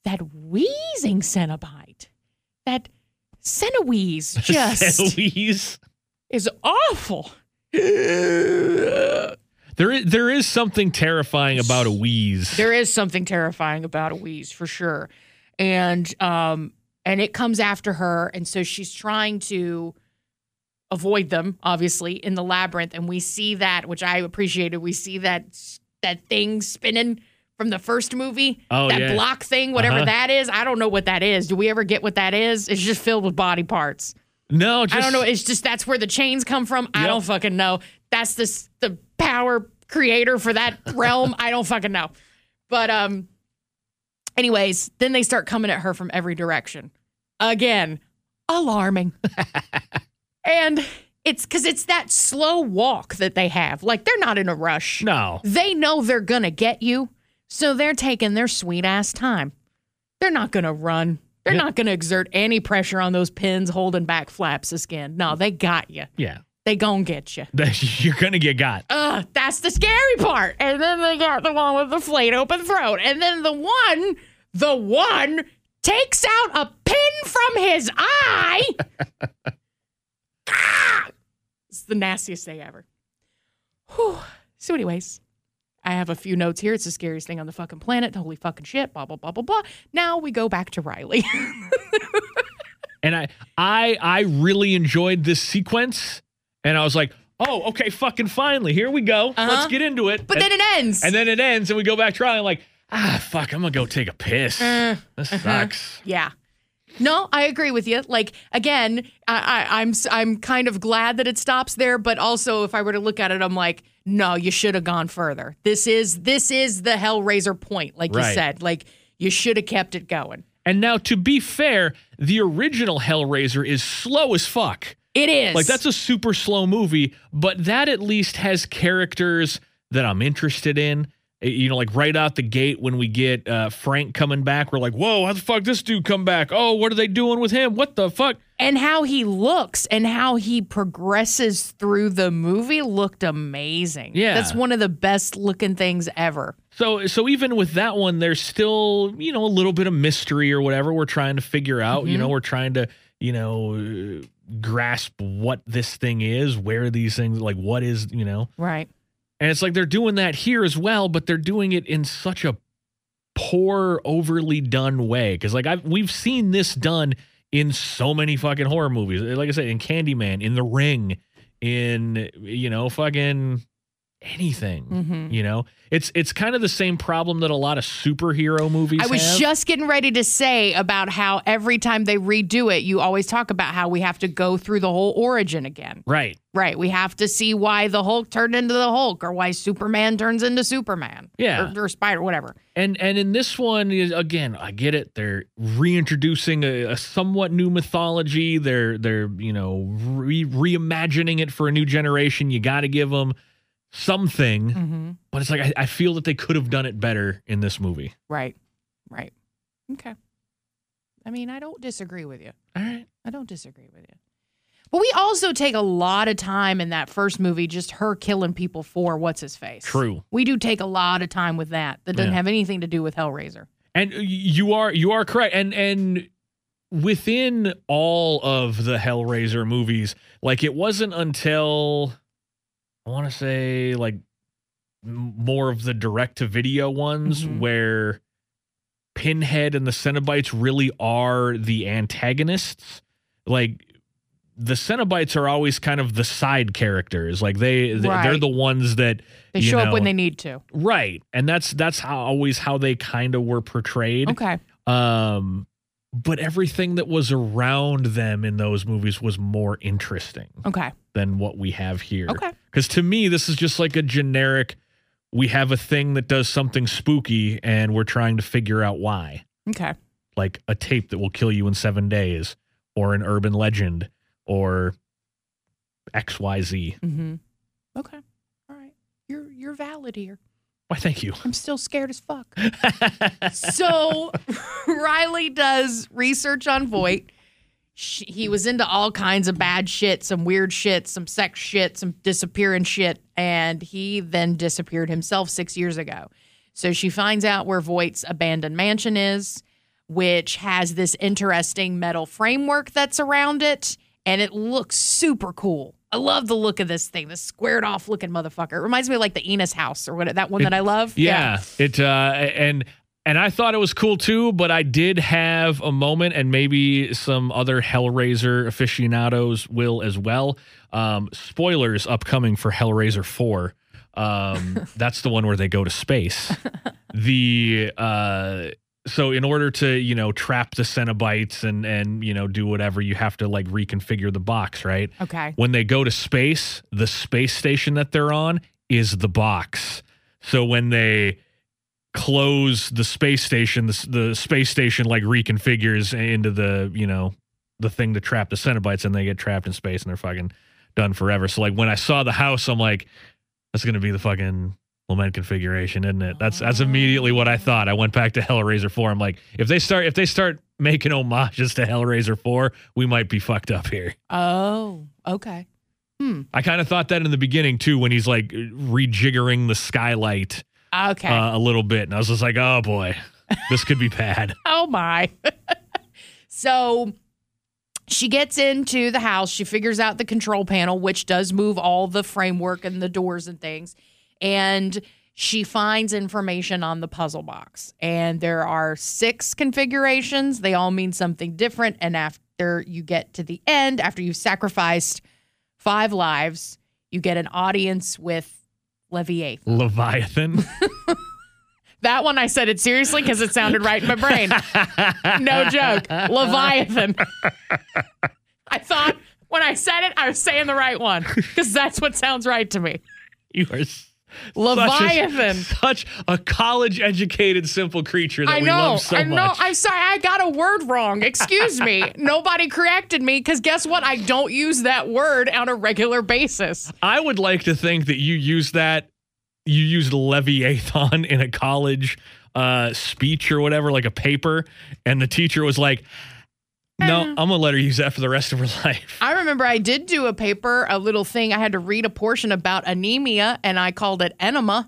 that wheezing Cenobite, that Cenoweeze just Cenobite is awful. There is, there is something terrifying about a wheeze. There is something terrifying about a wheeze for sure. And um and it comes after her, and so she's trying to avoid them, obviously, in the labyrinth. And we see that, which I appreciated. We see that that thing spinning from the first movie. Oh, that yeah. block thing, whatever Uh-huh. that is. I don't know what that is. Do we ever get what that is? It's just filled with body parts. No, just, I don't know. It's just that's where the chains come from. I Yep. don't fucking know. That's the the power creator for that realm. I don't fucking know. But um, anyways, then they start coming at her from every direction. Again, alarming. And it's because it's that slow walk that they have. Like they're not in a rush. No. They know they're gonna get you, so they're taking their sweet ass time. They're not gonna run. They're Yeah. not going to exert any pressure on those pins holding back flaps of skin. No, they got you. Yeah. They gon' get you. You're going to get got. Ugh, that's the scary part. And then they got the one with the flayed open throat. And then the one, the one takes out a pin from his eye. Ah! It's the nastiest thing ever. Whew. So anyways, I have a few notes here. It's the scariest thing on the fucking planet. Holy fucking shit. Blah, blah, blah, blah, blah. Now we go back to Riley. And I, I, I really enjoyed this sequence. And I was like, oh, okay, fucking finally. Here we go. Uh-huh. Let's get into it. But and, then it ends. And then it ends, and we go back to Riley. I'm like, ah, fuck, I'm going to go take a piss. Uh, this uh-huh. sucks. Yeah. No, I agree with you. Like, again, I, I, I'm I'm kind of glad that it stops there, but also if I were to look at it, I'm like, no, you should have gone further. This is this is the Hellraiser point, like you Right. said. Like, you should have kept it going. And now, to be fair, the original Hellraiser is slow as fuck. It is. Like, that's a super slow movie, but that at least has characters that I'm interested in. You know, like right out the gate when we get uh, Frank coming back, we're like, whoa, how the fuck this dude come back? Oh, what are they doing with him? What the fuck? And how he looks and how he progresses through the movie looked amazing. Yeah. That's one of the best looking things ever. So, so even with that one, there's still, you know, a little bit of mystery or whatever we're trying to figure out. You know, we're trying to, you know, grasp what this thing is, where these things, like what is, you know. Right. And it's like they're doing that here as well, but they're doing it in such a poor, overly done way. Because like I've we've seen this done in so many fucking horror movies. Like I said, in Candyman, in The Ring, in you know, fucking anything. Mm-hmm. You know, it's it's kind of the same problem that a lot of superhero movies. I was have. just getting ready to say about how every time they redo it, you always talk about how we have to go through the whole origin again. right. Right. We have to see why the Hulk turned into the Hulk or why Superman turns into Superman. Yeah. Or, or Spider, whatever. And and in this one, is again, I get it. They're reintroducing a, a somewhat new mythology. They're they're you know re- reimagining it for a new generation. You got to give them something, Mm-hmm. but it's like I, I feel that they could have done it better in this movie. Right. Right. Okay. I mean, I don't disagree with you. All right. I don't disagree with you. But we also take a lot of time in that first movie, just her killing people for what's his face. True. We do take a lot of time with that. That doesn't Yeah. have anything to do with Hellraiser. And you are you are correct. And and within all of the Hellraiser movies, like it wasn't until I want to say like m- more of the direct to video ones Mhm. where Pinhead and the Cenobites really are the antagonists. Like the Cenobites are always kind of the side characters. Like they, they Right. they're the ones that They you show up know- when they need to. right, and that's that's how always how they kind of were portrayed. Okay. Um, but everything that was around them in those movies was more interesting Okay. than what we have here. Okay. Because to me, this is just like a generic. We have a thing that does something spooky, and we're trying to figure out why. Okay. Like a tape that will kill you in seven days, or an urban legend, or X Y Z. Mm-hmm. Okay. All right. You're you're valid here. Why, thank you. I'm still scared as fuck. So Riley does research on Voight. She, he was into all kinds of bad shit, some weird shit, some sex shit, some disappearing shit, and he then disappeared himself six years ago. So she finds out where Voight's abandoned mansion is. which has this interesting metal framework that's around it, and it looks super cool. I love the look of this thing, this squared off looking motherfucker. It reminds me of like the Enos house or what, that one It- that I love. Yeah, it uh, and and I thought it was cool too, but I did have a moment, and maybe some other Hellraiser aficionados will as well. Um, spoilers upcoming for Hellraiser four. Um, that's the one where they go to space. The uh, so in order to you know trap the Cenobites and and you know do whatever, you have to like reconfigure the box, right? Okay. When they go to space, the space station that they're on is the box. So when they close the space station, the, the space station like reconfigures into the, you know, the thing to trap the Cenobites, and they get trapped in space and they're fucking done forever. So like when I saw the house, I'm like, that's going to be the fucking Lament configuration, isn't it? That's that's immediately what I thought. I went back to Hellraiser four. I'm like, if they start if they start making homages to Hellraiser four, we might be fucked up here. Oh, okay. I kind of thought that in the beginning too, when he's like rejiggering the skylight Okay. uh, a little bit, and I was just like, oh boy, this could be bad. Oh my. So she gets into the house. She figures out the control panel, which does move all the framework and the doors and things. And she finds information on the puzzle box. And there are six configurations. They all mean something different. And after you get to the end, after you've sacrificed five lives, you get an audience with Leviathan. Leviathan. That one I said it seriously because it sounded right in my brain. No joke. Leviathan. I thought when I said it, I was saying the right one because that's what sounds right to me. You are s- Leviathan. Such a, such a college-educated, simple creature that I we know. love so I know. much. I'm sorry. I got a word wrong. Excuse me. Nobody corrected me because guess what? I don't use that word on a regular basis. I would like to think that you use that, you used Leviathan in a college uh, speech or whatever, like a paper, and the teacher was like, no, I'm going to let her use that for the rest of her life. I remember I did do a paper, a little thing. I had to read a portion about anemia, and I called it enema.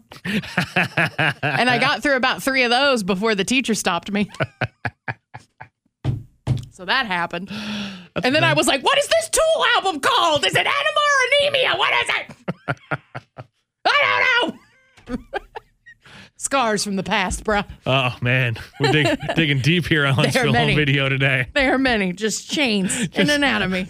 And I got through about three of those before the teacher stopped me. So that happened. That's and then bad. I was like, what is this Tool album called? Is it enema or anemia? What is it? I don't know. Scars from the past, bruh. Oh, man. We're dig- digging deep here on There are Film many. Video today. There are many, just chains in anatomy.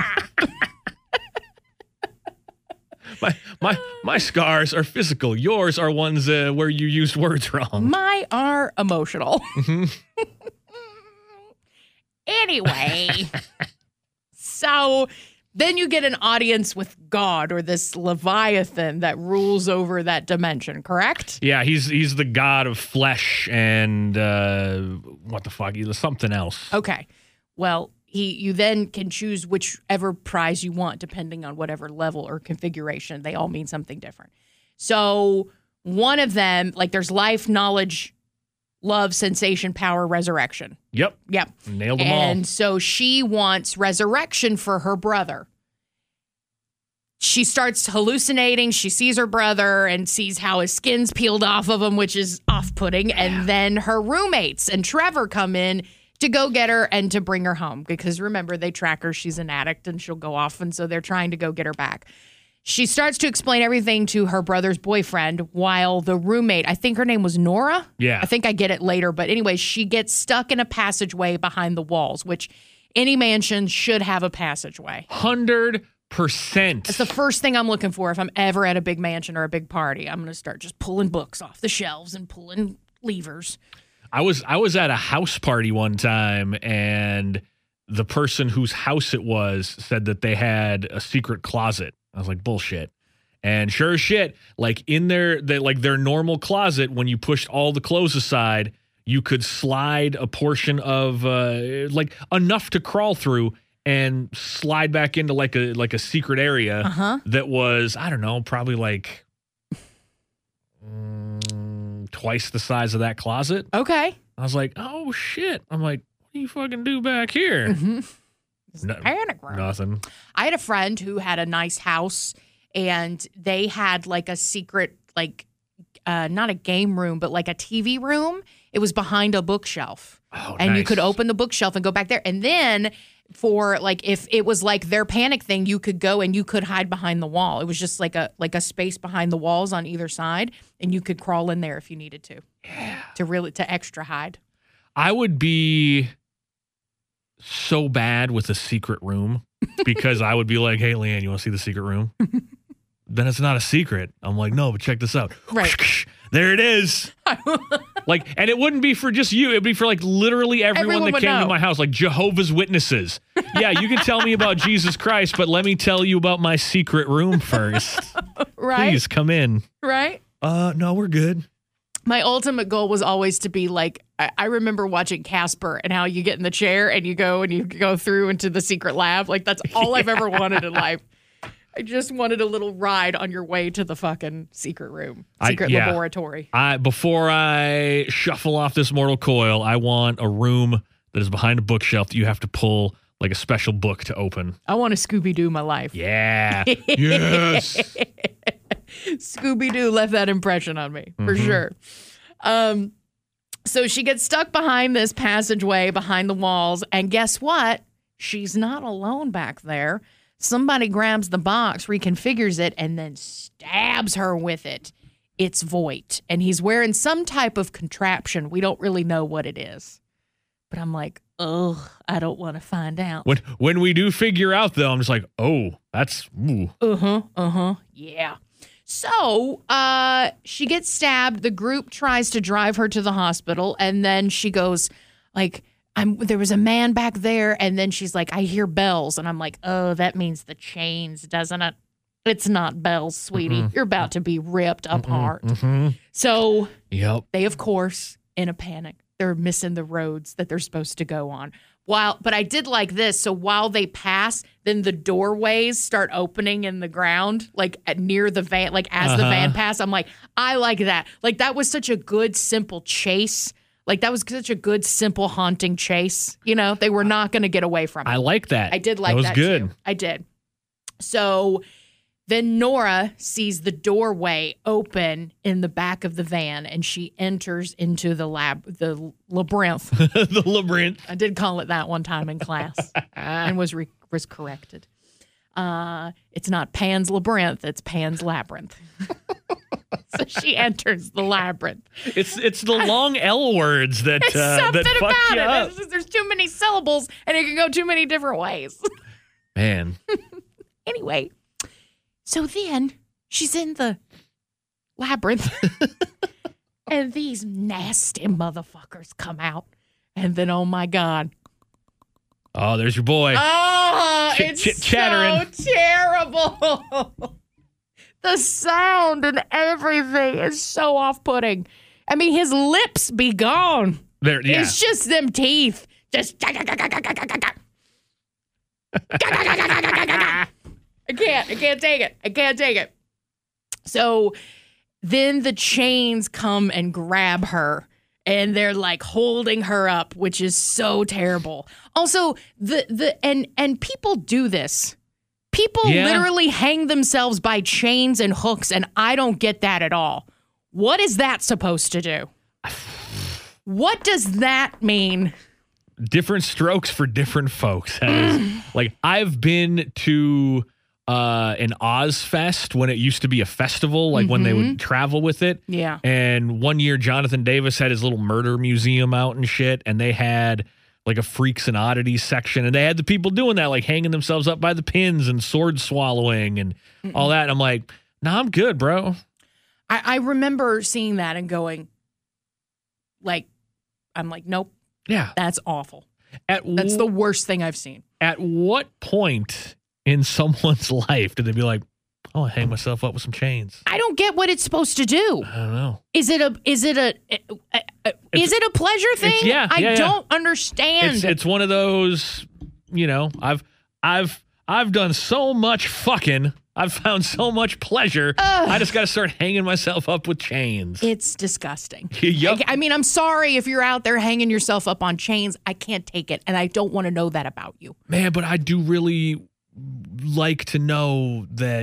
My, my, my scars are physical. Yours are ones uh, where you used words wrong. My are emotional. Anyway, so then you get an audience with God or this Leviathan that rules over that dimension, correct? Yeah, he's he's the god of flesh and uh, what the fuck? He's something else. Okay. Well, he you then can choose whichever prize you want depending on whatever level or configuration. They all mean something different. So one of them, like there's life, knowledge, love, sensation, power, resurrection. Yep. Yep. Nailed them And so she wants resurrection for her brother. She starts hallucinating. She sees her brother and sees how his skin's peeled off of him, which is off-putting. And then her roommates and Trevor come in to go get her and to bring her home. Because remember, they track her. She's an addict and she'll go off. And so they're trying to go get her back. She starts to explain everything to her brother's boyfriend while the roommate, I think her name was Nora. Yeah. I think I get it later. But anyway, she gets stuck in a passageway behind the walls, which any mansion should have a passageway. all. Hundred percent. It's the first thing I'm looking for if I'm ever at a big mansion or a big party. I'm going to start just pulling books off the shelves and pulling levers. I was I was at a house party one time, and the person whose house it was said that they had a secret closet. I was like, bullshit. And sure as shit, like in their they, like their normal closet, when you pushed all the clothes aside, you could slide a portion of uh, like enough to crawl through and slide back into like a like a secret area Uh-huh. that was, I don't know, probably like mm, twice the size of that closet. Okay. I was like, oh shit. I'm like, what do you fucking do back here? Mm-hmm. No- Panic room. nothing. I had a friend who had a nice house and they had like a secret, like uh, not a game room, but like a T V room. It was behind a bookshelf. Oh, and nice. you could open the bookshelf and go back there. And then for like if it was like their panic thing, you could go and you could hide behind the wall. It was just like a like a space behind the walls on either side, and you could crawl in there if you needed to. Yeah. To really to extra hide. I would be so bad with a secret room because I would be like, hey, Leanne, you want to see the secret room? Then it's not a secret. I'm like, no, but check this out. Right. There it is. Like, and it wouldn't be for just you. It'd be for like literally everyone, Everyone that would came know. to my house, like Jehovah's Witnesses. Yeah, you can tell me about Jesus Christ, but let me tell you about my secret room first. Right? Please come in. Right? Uh, no, we're good. My ultimate goal was always to be like, I, I remember watching Casper and how you get in the chair and you go and you go through into the secret lab. Like, that's all I've ever wanted in life. I just wanted a little ride on your way to the fucking secret room, secret I, yeah. laboratory. I before I shuffle off this mortal coil, I want a room that is behind a bookshelf that you have to pull like a special book to open. I want to Scooby-Doo my life. Yeah. Yes. Scooby-Doo left that impression on me, for sure. Um, so she gets stuck behind this passageway, behind the walls, and guess what? She's not alone back there. Somebody grabs the box, reconfigures it, and then stabs her with it. It's Voight, and he's wearing some type of contraption. We don't really know what it is. But I'm like, ugh, I don't want to find out. When when we do figure out, though, I'm just like, oh, that's ooh. Uh-huh, uh-huh, yeah. So uh, she gets stabbed. The group tries to drive her to the hospital, and then she goes, like, I'm, there was a man back there, and then she's like, I hear bells, and I'm like, oh, that means the chains, doesn't it? It's not bells, sweetie. Mm-hmm. You're about to be ripped apart. Mm-hmm. So Yep. they, of course, in a panic, they're missing the roads that they're supposed to go on. While, but I did like this. So while they pass, then the doorways start opening in the ground, like at, near the van, like as the Uh-huh. van passed. I'm like, I like that. Like that was such a good, simple chase. Like that was such a good, simple, haunting chase. You know, they were not going to get away from it. I like that. I did like that. Was that good. too. I did. So then Nora sees the doorway open in the back of the van, and she enters into the lab, the labyrinth. The labyrinth. I did call it that one time in class, and was re- was corrected. Uh, it's not Pan's Labyrinth; it's Pan's Labyrinth. So she enters the labyrinth. It's it's the long L words that It's uh, something that fuck about you it. up. It's just, there's too many syllables, and it can go too many different ways. Man. Anyway, so then she's in the labyrinth, and these nasty motherfuckers come out, and then oh my god, Oh, there's your boy. oh, Chit- it's chit- chattering. so terrible. The sound and everything is so off-putting. I mean, his lips be gone. there, yeah. It's just them teeth. Just. I can't. I can't take it. I can't take it. So then the chains come and grab her, and they're like holding her up, which is so terrible. Also, the the and and people do this. People Yeah. literally hang themselves by chains and hooks, and I don't get that at all. What is that supposed to do? What does that mean? Different strokes for different folks. That is, like I've been to uh, an Ozfest when it used to be a festival, like when they would travel with it. Yeah. And one year, Jonathan Davis had his little murder museum out and shit, and they had like a freaks and oddities section, and they had the people doing that, like hanging themselves up by the pins and sword swallowing and Mm-mm. all that. And I'm like, nah, I'm good, bro. I, I remember seeing that and going, like, I'm like, nope, Yeah. that's awful. At That's the w- worst thing I've seen. At what point in someone's life did they be like, oh, I hang myself up with some chains? I don't get what it's supposed to do. I don't know. Is it a is it a, a, a is it a pleasure thing? yeah, I yeah, yeah. don't understand. It's it's one of those, you know, I've I've I've done so much fucking. I've found so much pleasure. Ugh. I just got to start hanging myself up with chains. It's disgusting. Yup. I, I mean, I'm sorry if you're out there hanging yourself up on chains. I can't take it, and I don't want to know that about you. Man, but I do really like to know that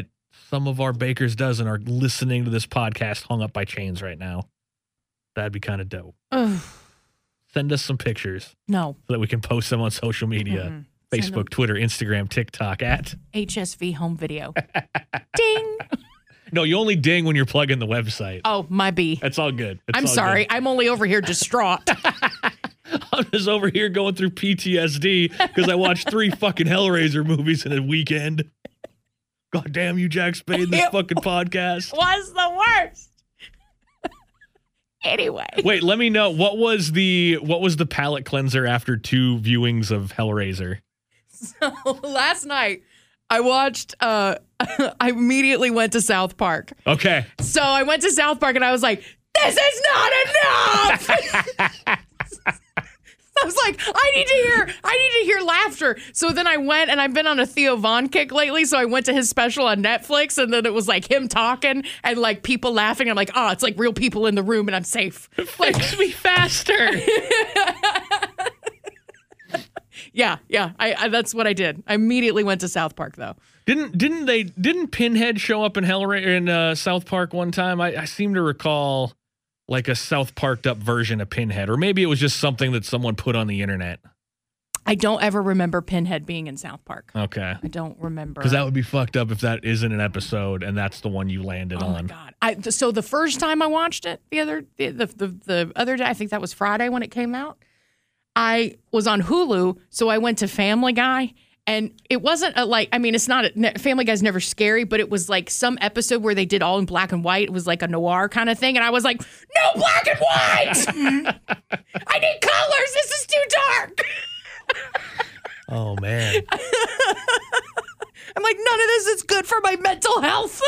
some of our Baker's Dozen are listening to this podcast hung up by chains right now. That'd be kind of dope. Ugh. Send us some pictures No. so that we can post them on social media. Mm-mm. Send them. Facebook, Twitter, Instagram, TikTok at. H S V home video. Ding. No, you only ding when you're plugging the website. Oh, my B. That's all good. It's I'm all sorry. good. I'm only over here distraught. I'm just over here going through P T S D because I watched three fucking Hellraiser movies in a weekend. God damn you, Jack Spade, this It fucking podcast. Was the worst. Anyway. Wait, let me know what was the what was the palate cleanser after two viewings of Hellraiser? So last night I watched uh I immediately went to South Park. Okay. So I went to South Park and I was like, this is not enough. I was like, I need to hear, I need to hear laughter. So then I went, and I've been on a Theo Von kick lately. So I went to his special on Netflix, and then it was like him talking and like people laughing. I'm like, oh, it's like real people in the room, and I'm safe. Like, Makes me faster. yeah, yeah. I, I that's what I did. I immediately went to South Park though. Didn't didn't they didn't Pinhead show up in Hellraiser in uh, South Park one time? I, I seem to recall like a South Parked up version of Pinhead, or maybe it was just something that someone put on the internet. I don't ever remember Pinhead being in South Park. Okay. I don't remember. Because that would be fucked up if that isn't an episode and that's the one you landed Oh on. my god! I so the first time I watched it, the other the, the the the other day, I think that was Friday when it came out. I was on Hulu, so I went to Family Guy, and it wasn't a, like I mean, it's not a, Family Guy's never scary, but it was like some episode where they did all in black and white. It was like a noir kind of thing, and I was like, no black and white! I need colors. This is too dark. Oh man. I'm like, none of this is good for my mental health.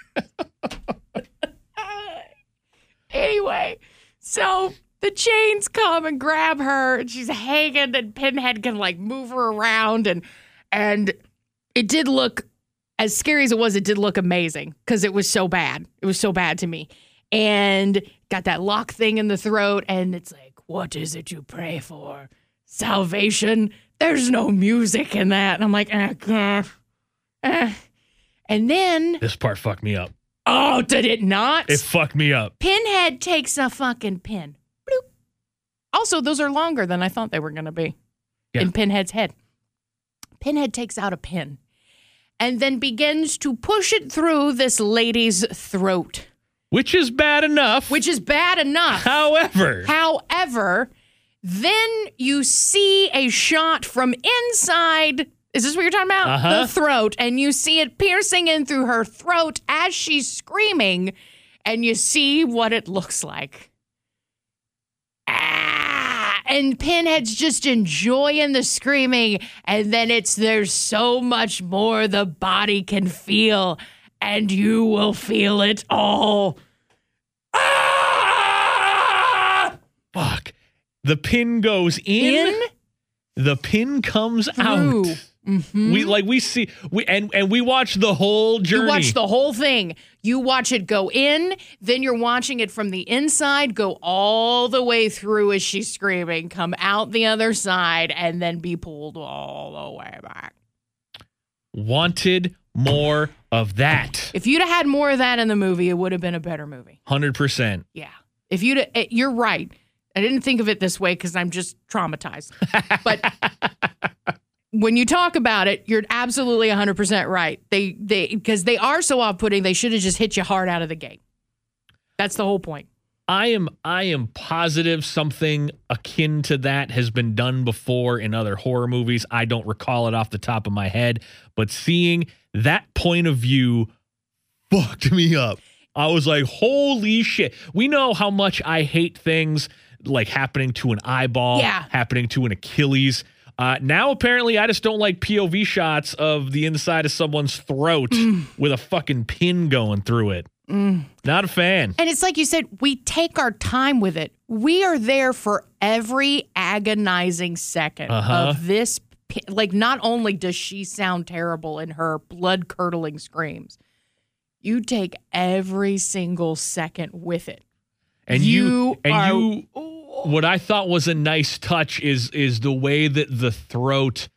Anyway, so the chains come and grab her, and she's hanging, and Pinhead can like move her around, and and it did look, as scary as it was, it did look amazing because it was so bad. It was so bad to me, and got that lock thing in the throat, and it's like, what is it you pray for? Salvation? There's no music in that. And I'm like, eh, eh, eh. And then, This part fucked me up. oh, did it not? It fucked me up. Pinhead takes a fucking pin. Bloop. Also, those are longer than I thought they were going to be Yeah. in Pinhead's head. Pinhead takes out a pin and then begins to push it through this lady's throat, Which is bad enough. which is bad enough. However, However, then you see a shot from inside. Is this what you're talking about? Uh-huh. The throat. And you see it piercing in through her throat as she's screaming. And you see what it looks like. Ah! And Pinhead's just enjoying the screaming. And then it's, there's so much more the body can feel. And you will feel it all. Ah! fuck. The pin goes in, In? the pin comes out. Through. Mm-hmm. We like we see we and and we watch the whole journey. You watch the whole thing. You watch it go in, then you're watching it from the inside go all the way through as she's screaming, come out the other side, and then be pulled all the way back. Wanted more of that. If you'd have had more of that in the movie, it would have been a better movie. one hundred percent. Yeah. If you'd, it, you're right. I didn't think of it this way because I'm just traumatized. But when you talk about it, you're absolutely one hundred percent right. They, they, because they are so off-putting, they should have just hit you hard out of the gate. That's the whole point. I am I am positive something akin to that has been done before in other horror movies. I don't recall it off the top of my head, but seeing that point of view fucked me up. I was like, holy shit. We know how much I hate things like happening to an eyeball, Yeah. happening to an Achilles. Uh, now, apparently, I just don't like P O V shots of the inside of someone's throat with a fucking pin going through it. Not a fan. And it's like you said, we take our time with it. We are there for every agonizing second Uh-huh. of this. pi- Like, not only does she sound terrible in her blood-curdling screams, you take every single second with it. And you, You and are- you, what I thought was a nice touch is is the way that the throat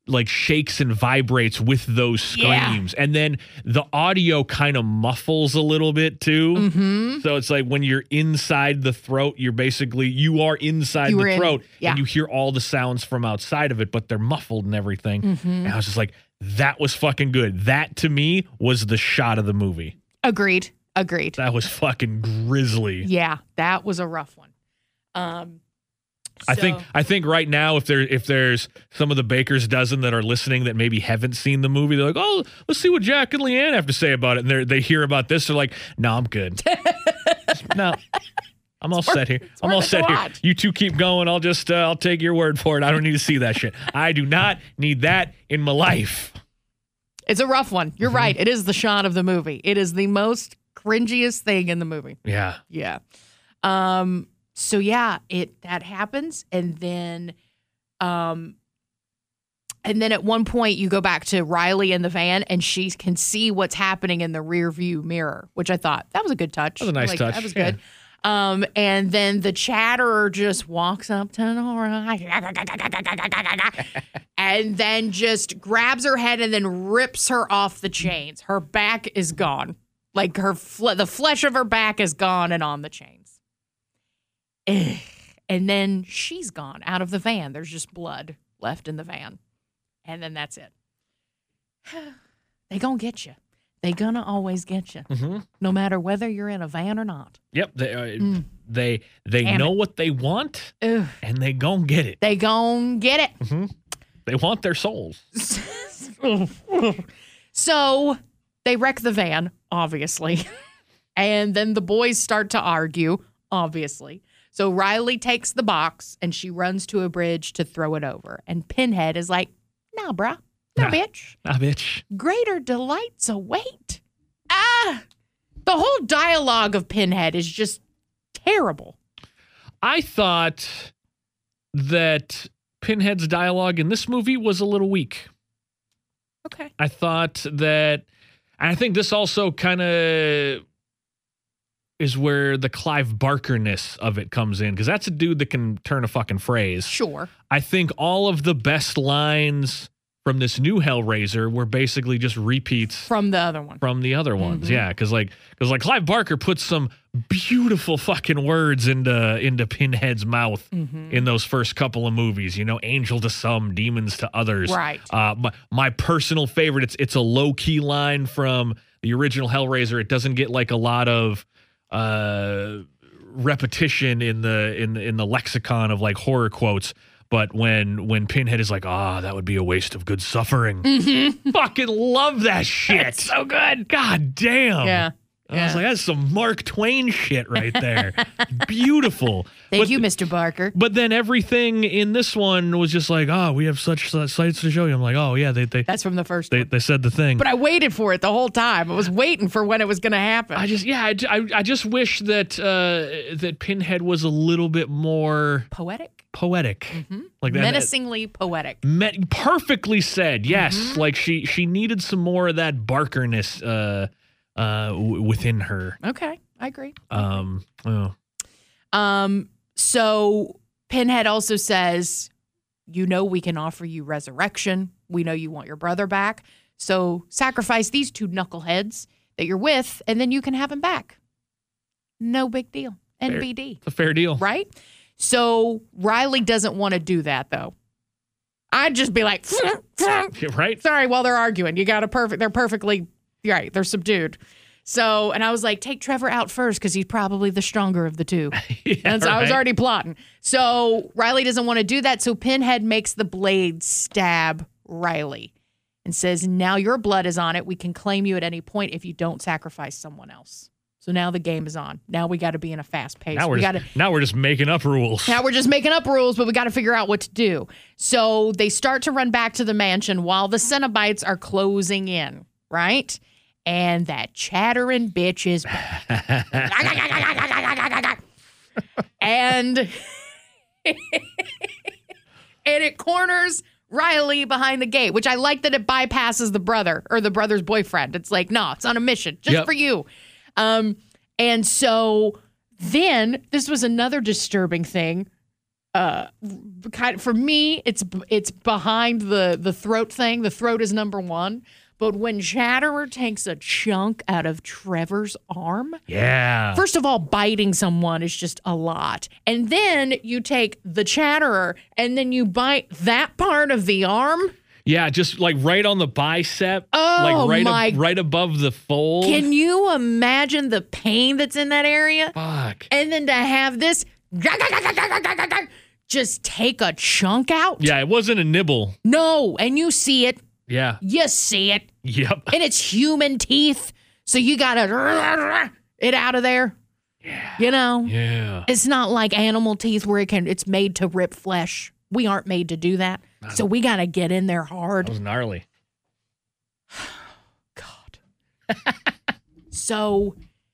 like shakes and vibrates with those screams. Yeah. And then the audio kind of muffles a little bit too. Mm-hmm. So it's like when you're inside the throat, you're basically, you are inside you the throat in, yeah. and you hear all the sounds from outside of it, but they're muffled and everything. Mm-hmm. And I was just like, that was fucking good. That to me was the shot of the movie. Agreed. Agreed. That was fucking grisly. Yeah, that was a rough one. Um, I so. think I think right now, if there if there's some of the Baker's dozen that are listening that maybe haven't seen the movie, they're like, oh, let's see what Jack and Leanne have to say about it. And they they hear about this, they're like, no, I'm good. no, I'm all set here. I'm all set here. You two keep going. I'll just uh, I'll take your word for it. I don't need to see that shit. I do not need that in my life. It's a rough one. You're mm-hmm. right. It is the shot of the movie. It is the most cringiest thing in the movie. Yeah. Yeah. Um. So yeah, it that happens, and then, um, and then at one point you go back to Riley in the van, and she can see what's happening in the rear view mirror, which I thought that was a good touch. That was a nice like, touch. That was yeah. good. Um, and then the chatterer just walks up to Nora, and then just grabs her head and then rips her off the chains. Her back is gone, like her fle- the flesh of her back is gone and on the chains. And then she's gone out of the van. There's just blood left in the van. And then that's it. They gonna get you. They gonna always get you. Mm-hmm. No matter whether you're in a van or not. Yep. They uh, mm. they, they know it. What they want, Ugh. and they gonna get it. They gonna get it. Mm-hmm. They want their souls. So they wreck the van, obviously. And then the boys start to argue, obviously. So Riley takes the box and she runs to a bridge to throw it over. And Pinhead is like, nah, bruh. Nah, nah bitch. Nah, bitch. Greater delights await. Ah! The whole dialogue of Pinhead is just terrible. I thought that Pinhead's dialogue in this movie was a little weak. Okay. I thought that, and I think this also kind of is where the Clive Barker-ness of it comes in, because that's a dude that can turn a fucking phrase. Sure. I think all of the best lines from this new Hellraiser were basically just repeats from the other one. From the other ones, mm-hmm. yeah, because like because like Clive Barker puts some beautiful fucking words into into Pinhead's mouth mm-hmm. in those first couple of movies. You know, angel to some, demons to others. Right. Uh, my, my personal favorite. It's it's a low key line from the original Hellraiser. It doesn't get like a lot of uh repetition in the in the, in the lexicon of like horror quotes, but when when Pinhead is like, ah, oh, that would be a waste of good suffering. Mm-hmm. Fucking love that shit. That's so good. God damn. Yeah. I yeah. was like, that's some Mark Twain shit right there. Beautiful. Thank but, you, Mister Barker. But then everything in this one was just like, oh, we have such sights to show you. I'm like, oh, yeah, they they that's from the first they, one. They said the thing. But I waited for it the whole time. I was waiting for when it was going to happen. I just, yeah, I, I, I just wish that uh, that Pinhead was a little bit more poetic. Poetic, mm-hmm. like that, menacingly poetic. Me- perfectly said. Yes, mm-hmm. like she she needed some more of that Barker-ness uh, uh, w- within her. Okay, I agree. Um, oh. um. So Pinhead also says, "You know, we can offer you resurrection. We know you want your brother back. So sacrifice these two knuckleheads that you're with, and then you can have him back. No big deal. N B D. It's a fair deal, right?" So Riley doesn't want to do that, though. I'd just be like, right? Sorry, while they're arguing, you got a perfect. They're perfectly right. They're subdued. So, and I was like, take Trevor out first because he's probably the stronger of the two. yeah, and so right. I was already plotting. So Riley doesn't want to do that. So Pinhead makes the blade stab Riley and says, "Now your blood is on it. We can claim you at any point if you don't sacrifice someone else." So now the game is on. Now we got to be in a fast pace. Now we're, we just, gotta, now we're just making up rules. Now we're just making up rules, but we got to figure out what to do. So they start to run back to the mansion while the Cenobites are closing in, right? And that chattering bitch is back. and, and it corners Riley behind the gate, which I like that it bypasses the brother or the brother's boyfriend. It's like, no, it's on a mission just yep. for you. Um, and so then this was another disturbing thing uh, kind of, for me, it's it's behind the the throat thing. The throat is number one. But when Chatterer takes a chunk out of Trevor's arm, Yeah. first of all, biting someone is just a lot. And then you take the Chatterer and then you bite that part of the arm. Yeah, just like right on the bicep. Oh, like right my- ab- right above the fold. Can you imagine the pain that's in that area? Fuck. And then to have this just take a chunk out? Yeah, it wasn't a nibble. No, and you see it. Yeah. You see it. Yep. And it's human teeth. So you got to it out of there. Yeah. You know? Yeah. It's not like animal teeth where it can it's made to rip flesh. We aren't made to do that. So we got to get in there hard. That was gnarly. God. So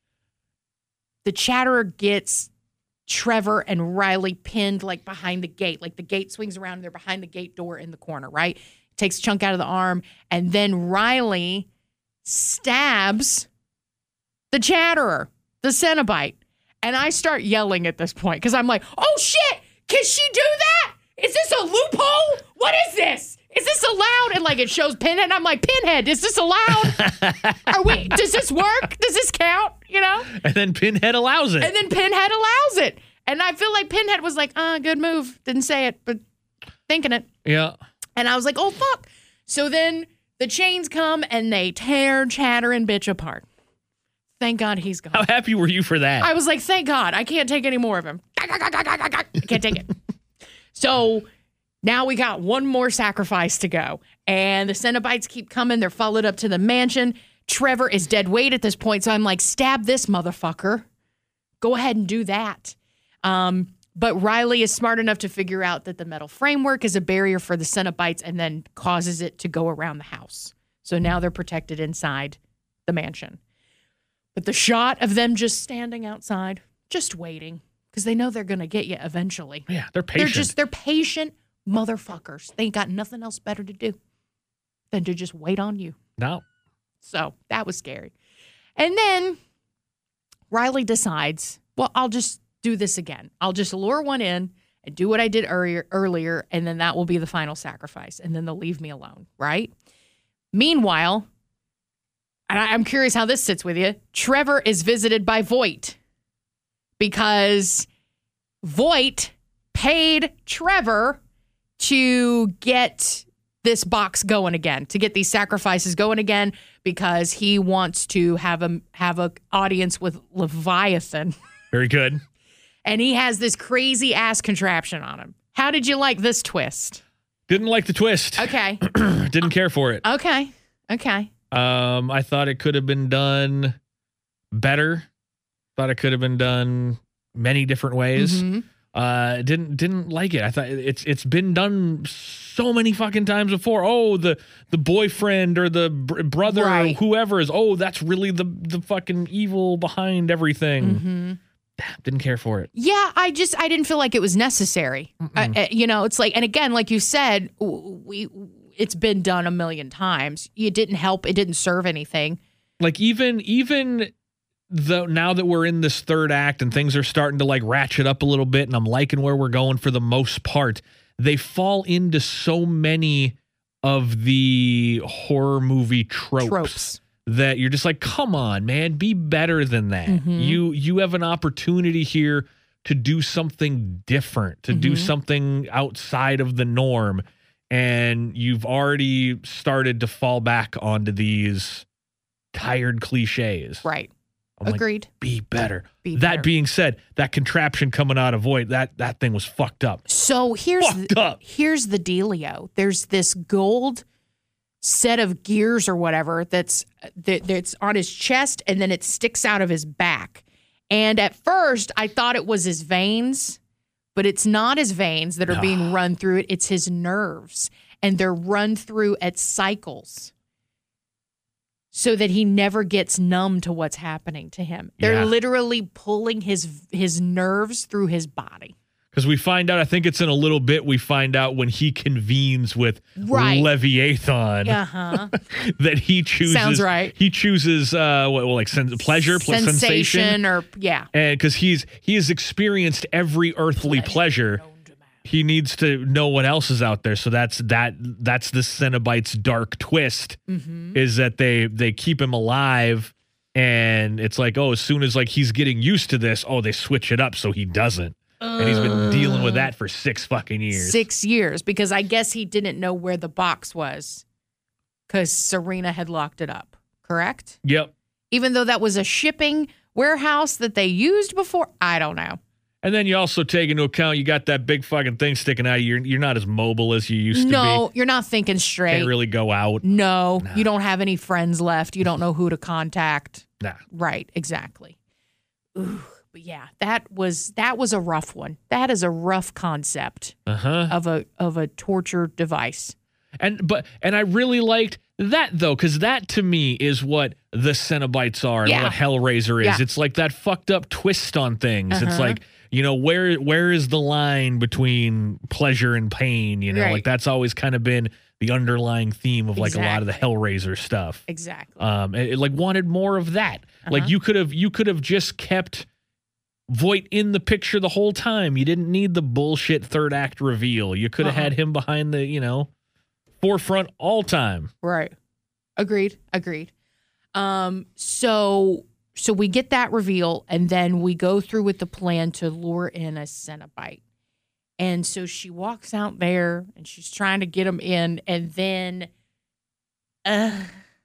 the Chatterer gets Trevor and Riley pinned like behind the gate. Like the gate swings around and they're behind the gate door in the corner, right? Takes a chunk out of the arm. And then Riley stabs the Chatterer, the Cenobite. And I start yelling at this point because I'm like, oh shit, can she do that? Is this a loophole? What is this? Is this allowed? And like it shows Pinhead, and I'm like, Pinhead, is this allowed? Are we? Does this work? Does this count? You know? And then Pinhead allows it. And then Pinhead allows it. And I feel like Pinhead was like, uh, good move. Didn't say it, but thinking it. Yeah. And I was like, oh, fuck. So then the chains come and they tear Chatter and Bitch apart. Thank God he's gone. How happy were you for that? I was like, thank God. I can't take any more of him. I can't take it. So now we got one more sacrifice to go. And the Cenobites keep coming. They're followed up to the mansion. Trevor is dead weight at this point. So I'm like, stab this motherfucker. Go ahead and do that. Um, but Riley is smart enough to figure out that the metal framework is a barrier for the Cenobites and then causes it to go around the house. So now they're protected inside the mansion. But the shot of them just standing outside, just waiting, because they know they're going to get you eventually. yeah, they're patient. They're just, they're patient motherfuckers. They ain't got nothing else better to do than to just wait on you. No. So that was scary. And then Riley decides, well, I'll just do this again. I'll just lure one in and do what I did earlier, earlier, and then that will be the final sacrifice. And then they'll leave me alone, right? Meanwhile, and I, I'm curious how this sits with you, Trevor is visited by Voight because Voight paid Trevor to get this box going again, to get these sacrifices going again, because he wants to have a have a audience with Leviathan. Very good. And he has this crazy ass contraption on him. How did you like this twist? Didn't like the twist. Okay. Didn't care for it. Okay. Okay. Um, I thought it could have been done better. Thought it could have been done many different ways. Mhm. Uh, didn't didn't like it. I thought it's it's been done so many fucking times before. Oh, the the boyfriend or the br- brother Right. or whoever is. Oh, that's really the the fucking evil behind everything. Mhm. Didn't care for it. Yeah, I just I didn't feel like it was necessary. Uh, uh, you know, it's like, and again, like you said, w- we it's been done a million times. It didn't help. It didn't serve anything. Like even even though now that we're in this third act and things are starting to like ratchet up a little bit, and I'm liking where we're going for the most part, they fall into so many of the horror movie tropes. Tropes. That you're just like, come on, man, be better than that. Mm-hmm. You you have an opportunity here to do something different, to do Mm-hmm. something outside of the norm, and you've already started to fall back onto these tired cliches. Right. I'm like, Agreed. be better. Be that better. being said, that contraption coming out of Void, that that thing was fucked up. So here's Fucked the, up. here's the dealio. There's this gold set of gears or whatever that's that, that's on his chest, and then it sticks out of his back. And at first, I thought it was his veins, but it's not his veins that are being run through it. It's his nerves, and they're run through at cycles, so that he never gets numb to what's happening to him. They're Yeah. literally pulling his his nerves through his body. Because we find out, I think it's in a little bit, we find out when he convenes with Right. Leviathan Uh huh. that he chooses. Sounds right. He chooses, uh, what, well, like sen- pleasure, pl- sensation, sensation. or yeah. And because he's he has experienced every earthly pleasure, he needs to know what else is out there. So that's that. That's the Cenobite's dark twist Mm-hmm. is that they they keep him alive, and it's like, oh, as soon as like he's getting used to this, oh, they switch it up so he doesn't, and he's been dealing with that for six fucking years. Six years, because I guess he didn't know where the box was, because Serena had locked it up. Correct? Yep. Even though that was a shipping warehouse that they used before, I don't know. And then you also take into account you got that big fucking thing sticking out. You're you're not as mobile as you used to be. No, you're not thinking straight. Can't really go out. No, you don't have any friends left. You don't know who to contact. Nah. Right, exactly. Ooh, but yeah, that was that was a rough one. That is a rough concept Uh huh. of a of a torture device. And but and I really liked that though, because that to me is what the Cenobites are and Yeah. what Hellraiser is. Yeah. It's like that fucked up twist on things. It's Uh-huh. like, you know, where where is the line between pleasure and pain? You know, Right. like that's always kind of been the underlying theme of like a lot of the Hellraiser stuff. Exactly. Um, it, it, like wanted more of that. Like Uh-huh. you could have you could have just kept Voight in the picture the whole time. You didn't need the bullshit third act reveal. You could have Uh-huh. had him behind the, you know, forefront all time. Right. Agreed. Agreed. Um, so so we get that reveal, and then we go through with the plan to lure in a Cenobite. And so she walks out there and she's trying to get him in, and then uh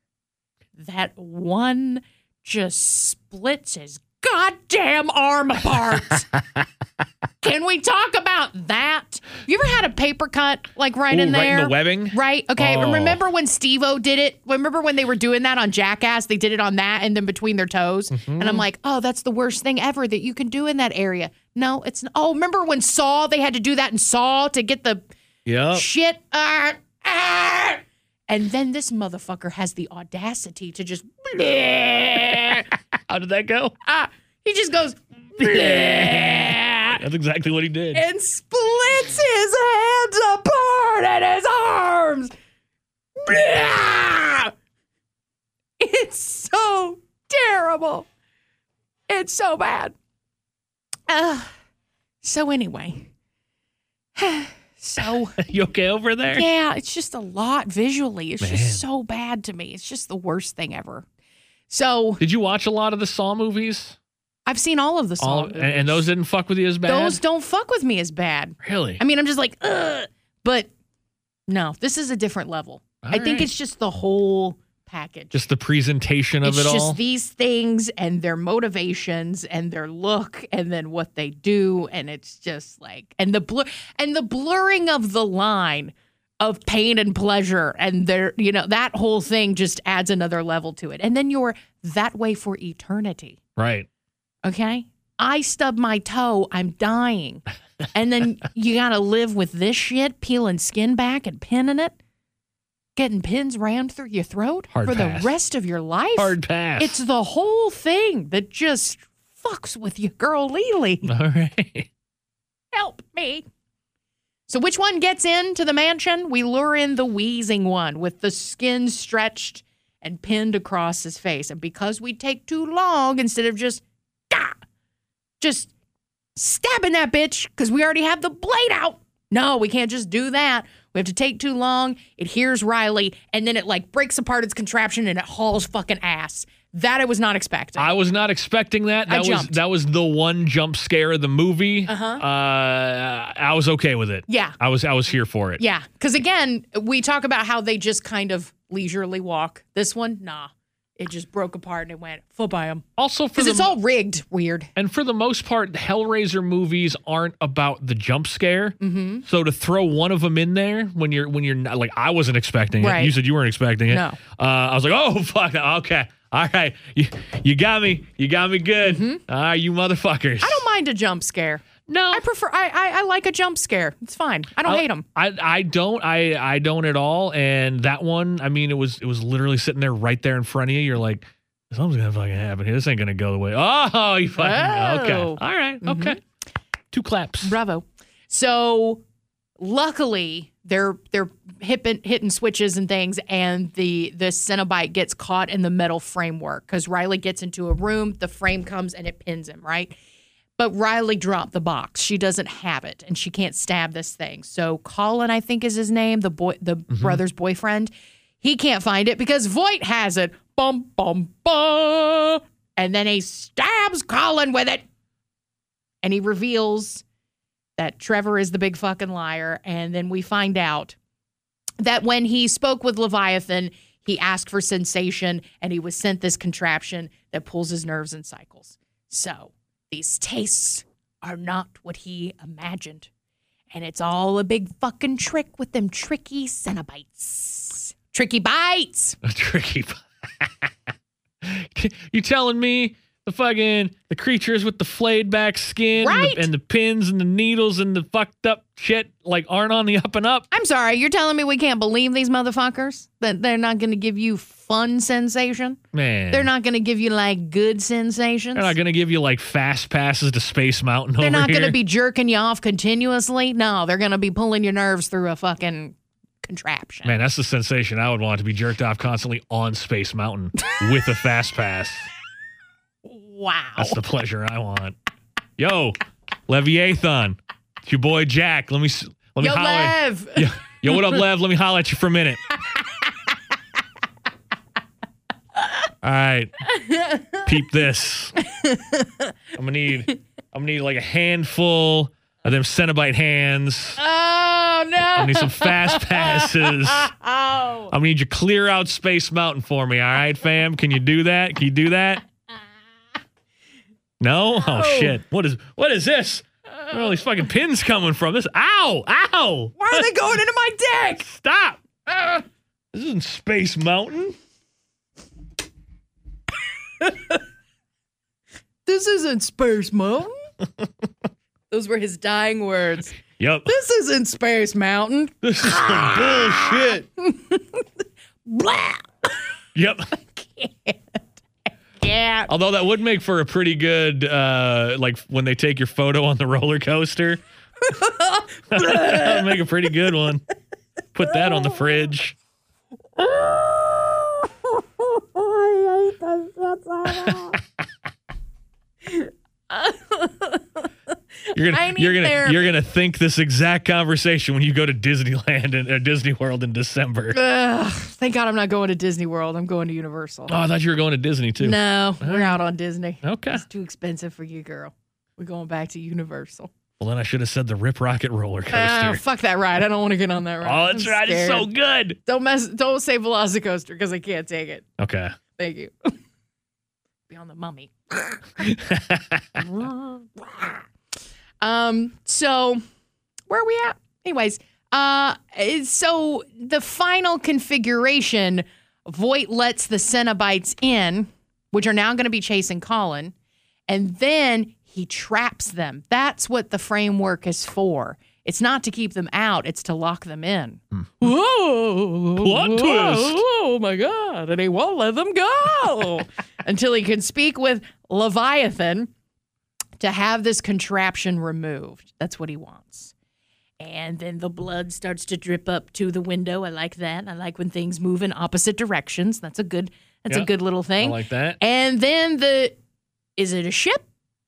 that one just splits his goddamn arm apart. Can we talk about that? You ever had a paper cut like right Ooh, in right there? in the webbing? Right. Okay. Oh. Remember when Steve-O did it? Remember when they were doing that on Jackass? They did it on that and then between their toes. Mm-hmm. And I'm like, oh, that's the worst thing ever that you can do in that area. No, it's not. Oh, remember when Saw, they had to do that in Saw to get the Yep. shit? Uh, uh, and then this motherfucker has the audacity to just, How did that go? ah, he just goes, That's exactly what he did. and splits his hands apart and his arms. It's so terrible. It's so bad. Uh, so anyway, so You okay over there? yeah, it's just a lot visually. It's Man. just so bad to me. It's just the worst thing ever. So Did you watch a lot of the Saw movies? I've seen all of the All, songs. and, and those didn't fuck with you as bad? Those don't fuck with me as bad. Really? I mean, I'm just like, ugh. But no, this is a different level. All I think right. it's just the whole package. Just the presentation of it's it just all? these things and their motivations and their look and then what they do, and it's just like and the blur and the blurring of the line of pain and pleasure, and their you know that whole thing just adds another level to it. And then you're that way for eternity. Right. Okay? I stub my toe, I'm dying. And then you got to live with this shit, peeling skin back and pinning it, getting pins rammed through your throat Hard for pass. the rest of your life. Hard pass. It's the whole thing that just fucks with you, girl Lily. All right. Help me. So which one gets into the mansion? We lure in the wheezing one with the skin stretched and pinned across his face. And because we take too long, instead of just, gah, just stabbing that bitch, because we already have the blade out. No, we can't just do that. We have to take too long. It hears Riley, and then it like breaks apart its contraption and it hauls fucking ass. That I was not expecting. I was not expecting that. I That was jumped. that was the one jump scare of the movie. Uh-huh. Uh, I was okay with it. Yeah. I was I was here for it. Yeah, because again, we talk about how they just kind of leisurely walk. This one, nah. It just broke apart and it went foot by him. Also, for Because the it's all rigged weird. and for the most part, Hellraiser movies aren't about the jump scare. Mm-hmm. So to throw one of them in there when you're when you're not, like I wasn't expecting it. Right. You said you weren't expecting it. No. Uh, I was like, oh fuck, okay, all right, you you got me, you got me good. Mm-hmm. All right, you motherfuckers. I don't mind a jump scare. No, I prefer, I, I, I like a jump scare. It's fine. I don't hate them. I I don't I I don't at all. And that one, I mean, it was it was literally sitting there right there in front of you. You're like, something's gonna fucking happen here. This ain't gonna go the way. Oh, you fucking okay. Oh. All right, okay. Two claps. Bravo. So luckily they're they're hitting hitting switches and things, and the the Cenobite gets caught in the metal framework because Riley gets into a room, the frame comes and it pins him, right? But Riley dropped the box. She doesn't have it, and she can't stab this thing. So Colin, I think is his name, the boy, the mm-hmm. brother's boyfriend, he can't find it because Voight has it. Bum, bum, bum. And then he stabs Colin with it. And he reveals that Trevor is the big fucking liar. And then we find out that when he spoke with Leviathan, he asked for sensation, and he was sent this contraption that pulls his nerves in cycles. So these tastes are not what he imagined. And it's all a big fucking trick with them tricky Cenobites. Tricky bites. A tricky bite. You telling me the fucking, the creatures with the flayed back skin right? and, the, and the pins and the needles and the fucked up shit like aren't on the up and up? I'm sorry, you're telling me we can't believe these motherfuckers? That they're not going to give you fun sensation? Man. They're not going to give you like good sensations? They're not going to give you like fast passes to Space Mountain They're over not here? going to be jerking you off continuously? No, they're going to be pulling your nerves through a fucking contraption. Man, that's the sensation I would want, to be jerked off constantly on Space Mountain with a fast pass. Wow. That's the pleasure I want. Yo, Leviathan. It's your boy Jack. Let me let me Yo, holler. Lev. Yo, yo, what up, Lev? Let me holler at you for a minute. All right. Peep this. I'm gonna need I'm gonna need like a handful of them Cenobite hands. Oh no. I need some fast passes. Oh. I'm gonna need you to clear out Space Mountain for me, all right, fam? Can you do that? Can you do that? No? Oh shit. What is what is this? Where are all these fucking pins coming from? This ow! Ow! Why are they going into my dick? Stop! Uh, this isn't Space Mountain. This isn't Space Mountain. Those were his dying words. Yep. This isn't Space Mountain. This is some bullshit. Blah. Yep. Yeah. Although that would make for a pretty good, uh, like when they take your photo on the roller coaster. That would make a pretty good one. Put that on the fridge. You're gonna, you're gonna, therapy. you're gonna think this exact conversation when you go to Disneyland and or Disney World in December. Ugh, thank God I'm not going to Disney World. I'm going to Universal. Oh, I thought you were going to Disney too. No, we're out on Disney. Okay, it's too expensive for you, girl. We're going back to Universal. Well, then I should have said the Rip Rocket roller coaster. Oh, fuck that ride. I don't want to get on that ride. Oh, that's I'm right. scared. It's so good. Don't mess. Don't say Velocicoaster because I can't take it. Okay. Thank you. Be on the Mummy. um. So, where are we at? Anyways, uh, so the final configuration, Voight lets the Cenobites in, which are now going to be chasing Colin, and then he traps them. That's what the framework is for. It's not to keep them out. It's to lock them in. Hmm. Whoa. Plot twist. Oh, my God. And he won't let them go until he can speak with Leviathan to have this contraption removed. That's what he wants. And then the blood starts to drip up to the window. I like that. I like when things move in opposite directions. That's a good, that's yeah, a good little thing. I like that. And then the, is it a ship?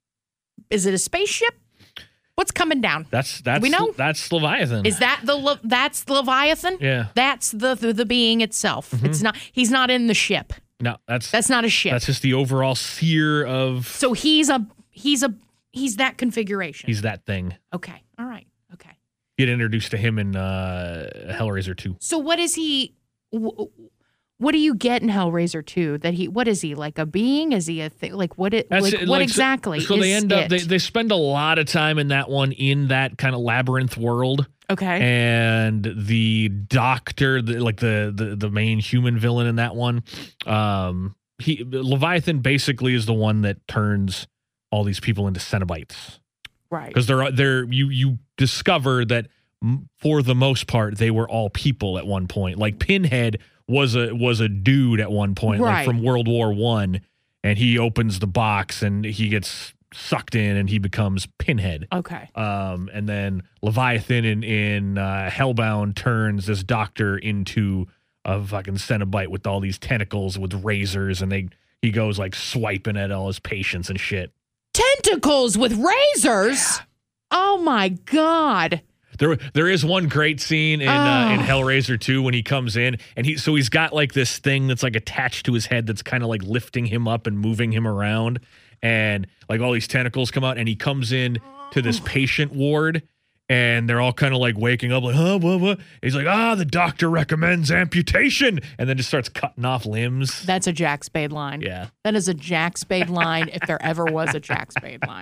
Is it a spaceship? What's coming down? That's that's Do we know? That's Leviathan. Is that the Le- that's Leviathan? Yeah. That's the the, the being itself. Mm-hmm. It's not. He's not in the ship. No, that's That's not a ship. That's just the overall seer of. So he's a he's a he's that configuration. He's that thing. Okay. All right. Okay. Get introduced to him in uh, Hellraiser two. So what is he? Wh- what do you get in Hellraiser two? That he? What is he, like a being? Is he a thing? Like what? It That's like it, what like, exactly? So, so is they end up. it? They they spend a lot of time in that one in that kind of labyrinth world. Okay. And the doctor, the, like the, the the main human villain in that one, um, he Leviathan basically is the one that turns all these people into Cenobites. Right. Because they're they're you you discover that m- for the most part they were all people at one point. Like Pinhead was a was a dude at one point, right. like from World War One, and he opens the box and he gets sucked in and he becomes Pinhead. Okay. Um, and then Leviathan in in uh, Hellbound turns this doctor into a fucking Cenobite with all these tentacles with razors, and they he goes like swiping at all his patients and shit. tentacles with razors. Oh my God. There, there is one great scene in Oh. uh, in Hellraiser two when he comes in and he so he's got like this thing that's like attached to his head that's kind of like lifting him up and moving him around, and like all these tentacles come out and he comes in to this patient ward and they're all kind of like waking up like, huh, what, what? He's like, ah, the doctor recommends amputation, and then just starts cutting off limbs. That's a Jack Spade line. Yeah. That is a Jack Spade line if there ever was a Jack Spade line.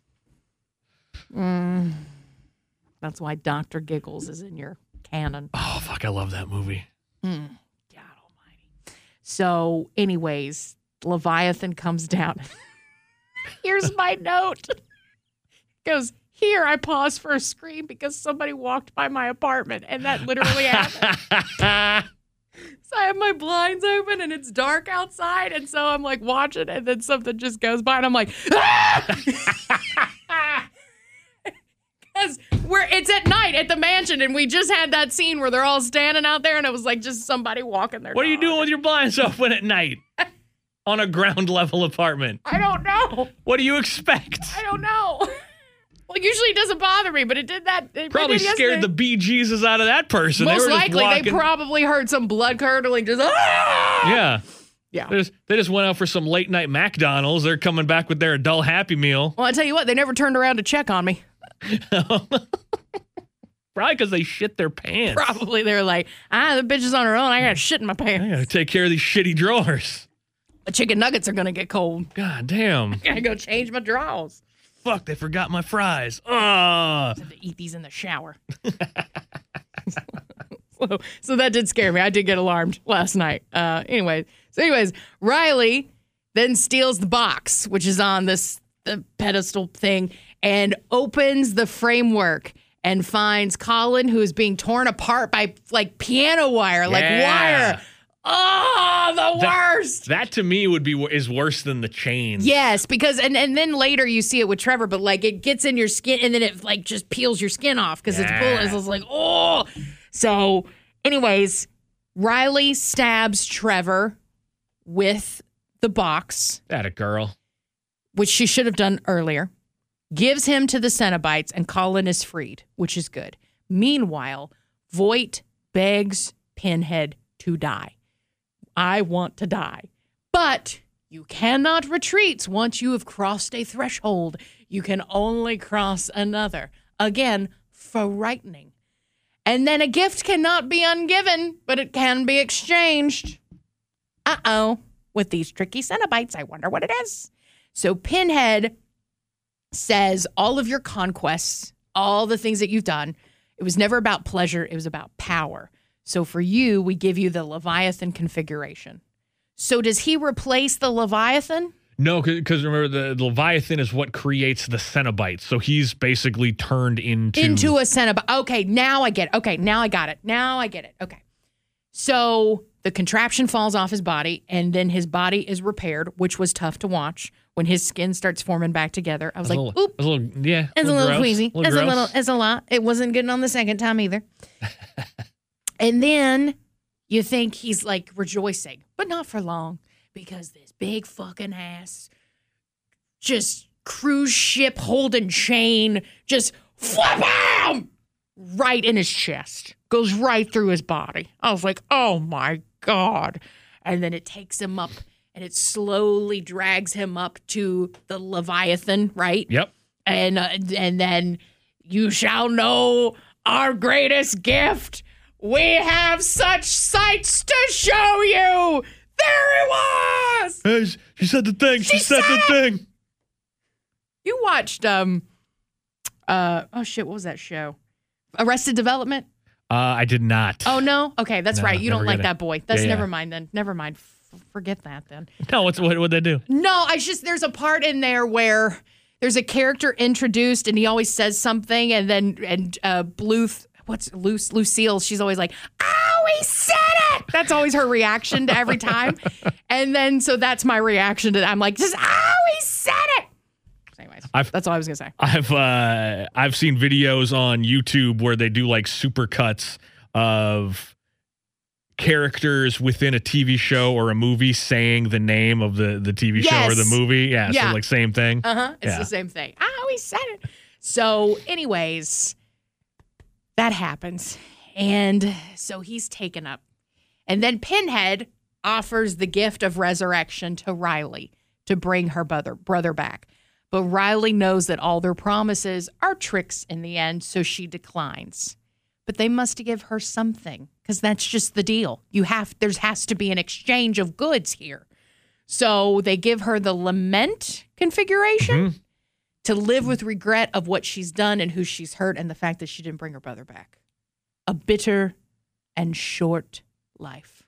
Mm. That's why Doctor Giggles is in your canon. Oh, fuck, I love that movie. Mm. God almighty. So, anyways, Leviathan comes down. Here's my note. It goes, here I pause for a scream because somebody walked by my apartment, and that literally happened. So I have my blinds open and it's dark outside, and so I'm like watching, and then something just goes by and I'm like, ah! Because we're it's at night at the mansion, and we just had that scene where they're all standing out there, and it was like just somebody walking their What are you dog. doing with your blinds open at night on a ground level apartment? I don't know. What do you expect? I don't know. Well, usually it doesn't bother me, but it did that. It Probably did scared the bejesus out of that person. Most they were just likely, walking. they probably heard some blood curdling. Just ah! Yeah. Yeah. They just, they just went out for some late night McDonald's. They're coming back with their adult Happy Meal. Well, I tell you what, they never turned around to check on me. Probably because they shit their pants. Probably they're like, ah, the bitch is on her own. I got shit in my I pants. gotta take care of these shitty drawers. The chicken nuggets are gonna get cold. God damn. Gotta go change my drawers. Fuck, they forgot my fries. Ugh. Have to eat these in the shower. so, so that did scare me. I did get alarmed last night. Uh, anyway, so anyways, Riley then steals the box, which is on this the pedestal thing, and opens the framework and finds Colin, who is being torn apart by like piano wire, like Yeah. wire. Oh, the That- worst. That to me would be is worse than the chains. Yes, because and, and then later you see it with Trevor, but like it gets in your skin and then it like just peels your skin off because it's Yeah. bullets. It's like, oh. So, anyways, Riley stabs Trevor with the box, That a girl. which she should have done earlier, gives him to the Cenobites, and Colin is freed, which is good. Meanwhile, Voight begs Pinhead to die. I want to die. But you cannot retreat once you have crossed a threshold. You can only cross another. Again, frightening. And then a gift cannot be ungiven, but it can be exchanged. Uh-oh. With these tricky Cenobites, I wonder what it is. So Pinhead says all of your conquests, all the things that you've done, it was never about pleasure, it was about power. So for you, we give you the Leviathan configuration. So does he replace the Leviathan? No, because remember, the, the Leviathan is what creates the Cenobites. So he's basically turned into... Into a Cenobite. Okay, now I get it. Okay, now I got it. Now I get it. Okay. So the contraption falls off his body, and then his body is repaired, which was tough to watch. When his skin starts forming back together, I was It's like, a little, oop. it's a little, yeah. It's a little gross, queasy. little It's a gross. little, it's a lot. It wasn't good on the second time either. And then you think he's like rejoicing, but not for long, because this big fucking ass, just cruise ship holding chain, just wham, right in his chest, goes right through his body. I was like, oh my God. And then it takes him up and it slowly drags him up to the Leviathan, right? Yep. And uh, and then you shall know our greatest gift. We have such sights to show you. There it was. Hey, she- she said the thing. She, She said, said the it! thing. You watched um uh oh shit, what was that show? Arrested Development? Uh, I did not. Oh no? Okay, that's No, right. You don't never like gonna- that boy. That's Yeah, yeah. never mind then. Never mind. F- forget that then. No, what's, what would they do? No, I just there's a part in there where there's a character introduced and he always says something and then and uh Bluth what's Lu- Lucille, she's always like, oh, he said it. That's always her reaction to every time. And then so that's my reaction to that. I'm like, just oh, he said it. Anyways, I've- that's all I was gonna say. I've uh, I've seen videos on YouTube where they do like super cuts of characters within a T V show or a movie saying the name of the, the T V Yes. show or the movie. Yeah, Yeah. so like same thing. Uh-huh. It's Yeah. the same thing. I always said it. So, anyways, that happens. And so he's taken up. And then Pinhead offers the gift of resurrection to Riley to bring her brother, brother back. But Riley knows that all their promises are tricks in the end, so she declines. But they must give her something, because that's just the deal. You have there has to be an exchange of goods here. So they give her the lament configuration Mm-hmm. to live with regret of what she's done and who she's hurt and the fact that she didn't bring her brother back. A bitter and short life.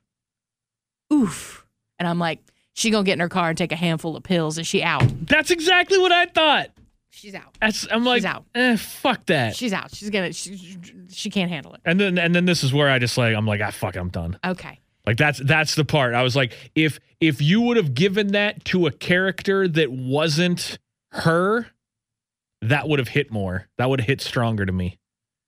Oof. And I'm like, she gonna get in her car and take a handful of pills and she out. That's exactly what I thought. She's out. That's I'm like, She's out. eh, fuck that. She's out. She's gonna. She, she can't handle it. And then and then this is where I just like I'm like, ah, fuck it, I'm done. Okay. Like that's that's the part. I was like, if if you would have given that to a character that wasn't her, that would have hit more. That would have hit stronger to me.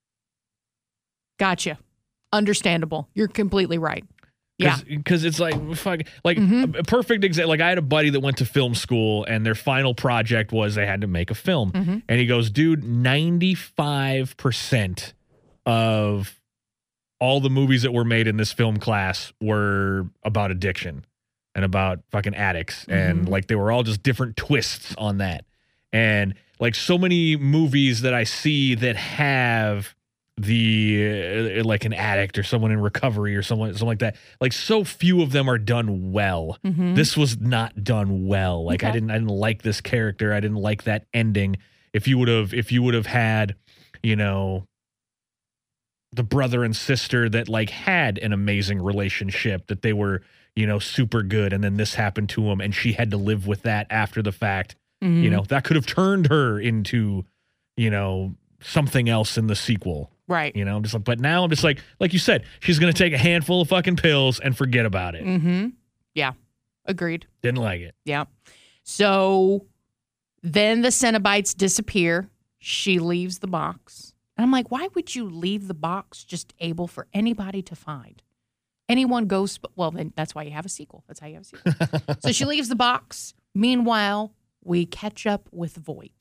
Gotcha. Understandable. You're completely right. Yeah. Because it's like, fuck, like Mhm. a perfect example. Like I had a buddy that went to film school and their final project was they had to make a film. Mhm. And he goes, dude, ninety-five percent of all the movies that were made in this film class were about addiction and about fucking addicts. And Mhm. like they were all just different twists on that. And like so many movies that I see that have the uh, like an addict or someone in recovery or someone something like that, like so few of them are done well. Mhm. This was not done well. Like I Okay. didn't I didn't like this character. I didn't like that ending. If you would have if you would have had, you know, the brother and sister that like had an amazing relationship, that they were, you know, super good, and then this happened to him and she had to live with that after the fact. Mhm. You know, that could have turned her into, you know, something else in the sequel. Right. You know, I'm just like, but now I'm just like, like you said, she's gonna take a handful of fucking pills and forget about it. Mm-hmm. Yeah. Agreed. Didn't like it. Yeah. So then the Cenobites disappear. She leaves the box. And I'm like, why would you leave the box just able for anybody to find? Anyone goes, well, then that's why you have a sequel. That's how you have a sequel. So she leaves the box. Meanwhile, we catch up with Voight.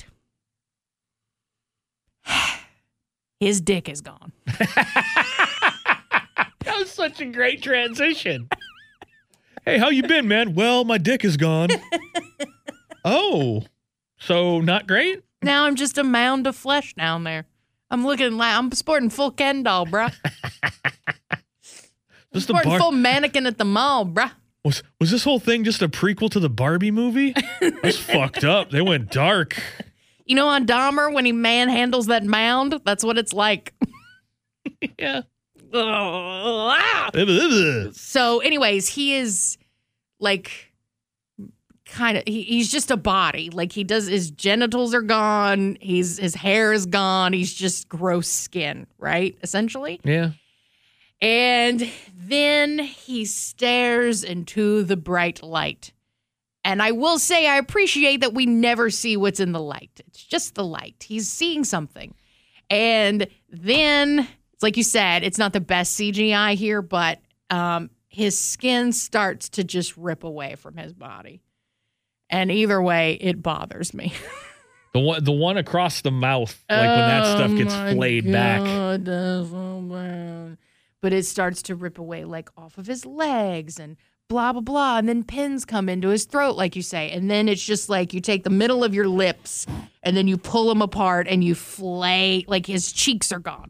His dick is gone. That was such a great transition. Hey, how you been, man? Well, my dick is gone. Oh, so not great? Now I'm just a mound of flesh down there. I'm looking like I'm sporting full Ken doll, bruh. Just a Sporting bar- full mannequin at the mall, bruh. was was this whole thing just a prequel to the Barbie movie? That's fucked up. They went dark. You know, on Dahmer, when he manhandles that mound, that's what it's like. Yeah. Ah! So, anyways, he is like kind of he, he's just a body. Like he does his genitals are gone, he's his hair is gone, he's just gross skin, right? Essentially. Yeah. And then he stares into the bright light. And I will say I appreciate that we never see what's in the light. It's just the light. He's seeing something. And then, it's like you said, it's not the best C G I here, but um, his skin starts to just rip away from his body. And either way, it bothers me. The one the one across the mouth, like when that stuff gets Oh my flayed back. God, that's so bad. But it starts to rip away like off of his legs and blah, blah, blah. And then pins come into his throat, like you say. And then it's just like you take the middle of your lips and then you pull them apart and you flay, like his cheeks are gone.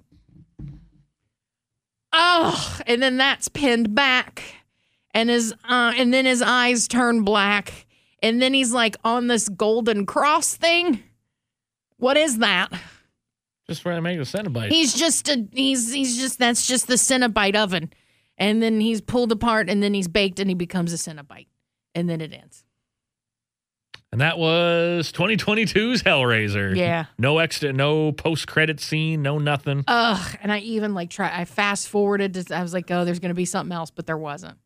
Oh, and then that's pinned back. And his uh, and then his eyes turn black. And then he's like on this golden cross thing. What is that? Just trying to make a Cenobite. He's just a he's he's just that's just the Cenobite oven. And then he's pulled apart and then he's baked and he becomes a Cenobite. And then it ends. And that was twenty twenty-two's Hellraiser. Yeah. No extra, no post-credit scene, no nothing. Ugh. And I even like try I fast forwarded to, I was like, oh, there's gonna be something else, but there wasn't.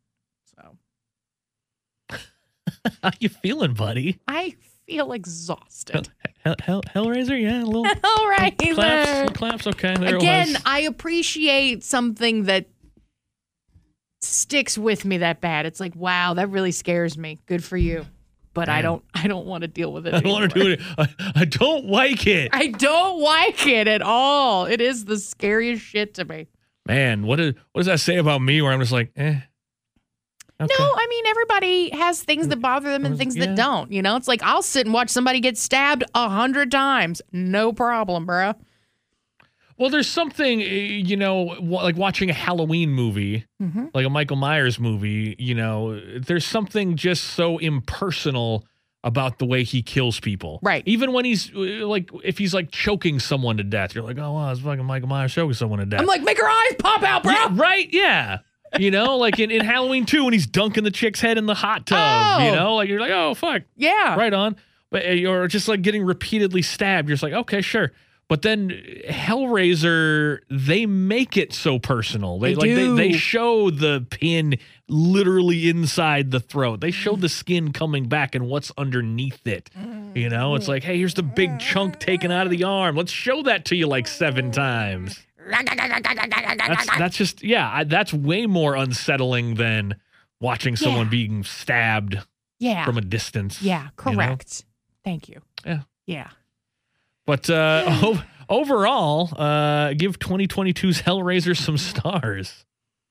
So How you feeling, buddy? I feel exhausted. Hell, hell, Hellraiser, yeah, a little All right. claps, there. claps, okay. There Again, it was. I appreciate something that sticks with me that bad. It's like, wow, that really scares me. Good for you. But Man. I don't I don't want to deal with it I don't want to do anymore. it. I, I don't like it. I don't like it at all. It is the scariest shit to me. Man, what, is, what does that say about me where I'm just like, eh. Okay. No, I mean, everybody has things that bother them and things Yeah. that don't. You know, it's like I'll sit and watch somebody get stabbed a hundred times. No problem, bro. Well, there's something, uh, you know, wa- like watching a Halloween movie, Mm-hmm. like a Michael Myers movie, you know, there's something just so impersonal about the way he kills people. Right. Even when he's uh, like, if he's like choking someone to death, you're like, oh, wow, it's fucking Michael Myers choking someone to death. I'm like, make her eyes pop out, bro. Yeah, right? Yeah. You know, like in, in Halloween two, when he's dunking the chick's head in the hot tub, Oh. you know, like you're like, oh, fuck. Yeah. Right on. But uh, you're just like getting repeatedly stabbed. You're just like, okay, sure. But then Hellraiser, they make it so personal. They, They like do. they, they show the pin literally inside the throat. They show the skin coming back and what's underneath it. You know, it's like, hey, here's the big chunk taken out of the arm. Let's show that to you like seven times. That's that's just yeah, I, that's way more unsettling than watching someone Yeah. being stabbed Yeah. from a distance. Yeah, you know? correct. Thank you. Yeah. Yeah. But uh, o- overall, uh, give twenty twenty-two's Hellraiser some stars.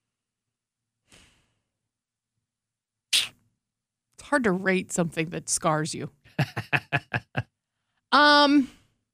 It's hard to rate something that scars you. um,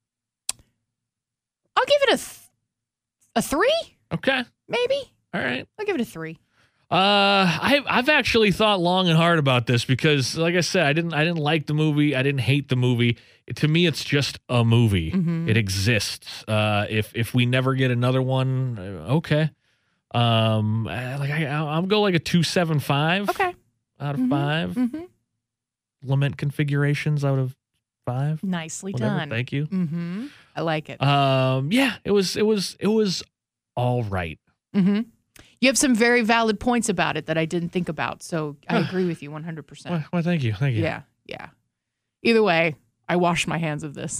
I'll give it a th- a three, Okay. maybe. All right. I'll give it a three. Uh, I've I've actually thought long and hard about this because, like I said, I didn't I didn't like the movie. I didn't hate the movie. It- to me, it's just a movie. Mhm. It exists. Uh, if if we never get another one, uh, okay. Um, uh, like I I'll go like a two seven five. Okay. Out of Mhm. five. Mm-hmm. Lament configurations out of five. Nicely Whatever. done. Thank you. Mm-hmm. I like it. Um, yeah, it was it was it was all right. Mm-hmm. You have some very valid points about it that I didn't think about, so I agree with you one hundred percent. Well, well, thank you, thank you. Yeah, yeah. Either way, I wash my hands of this.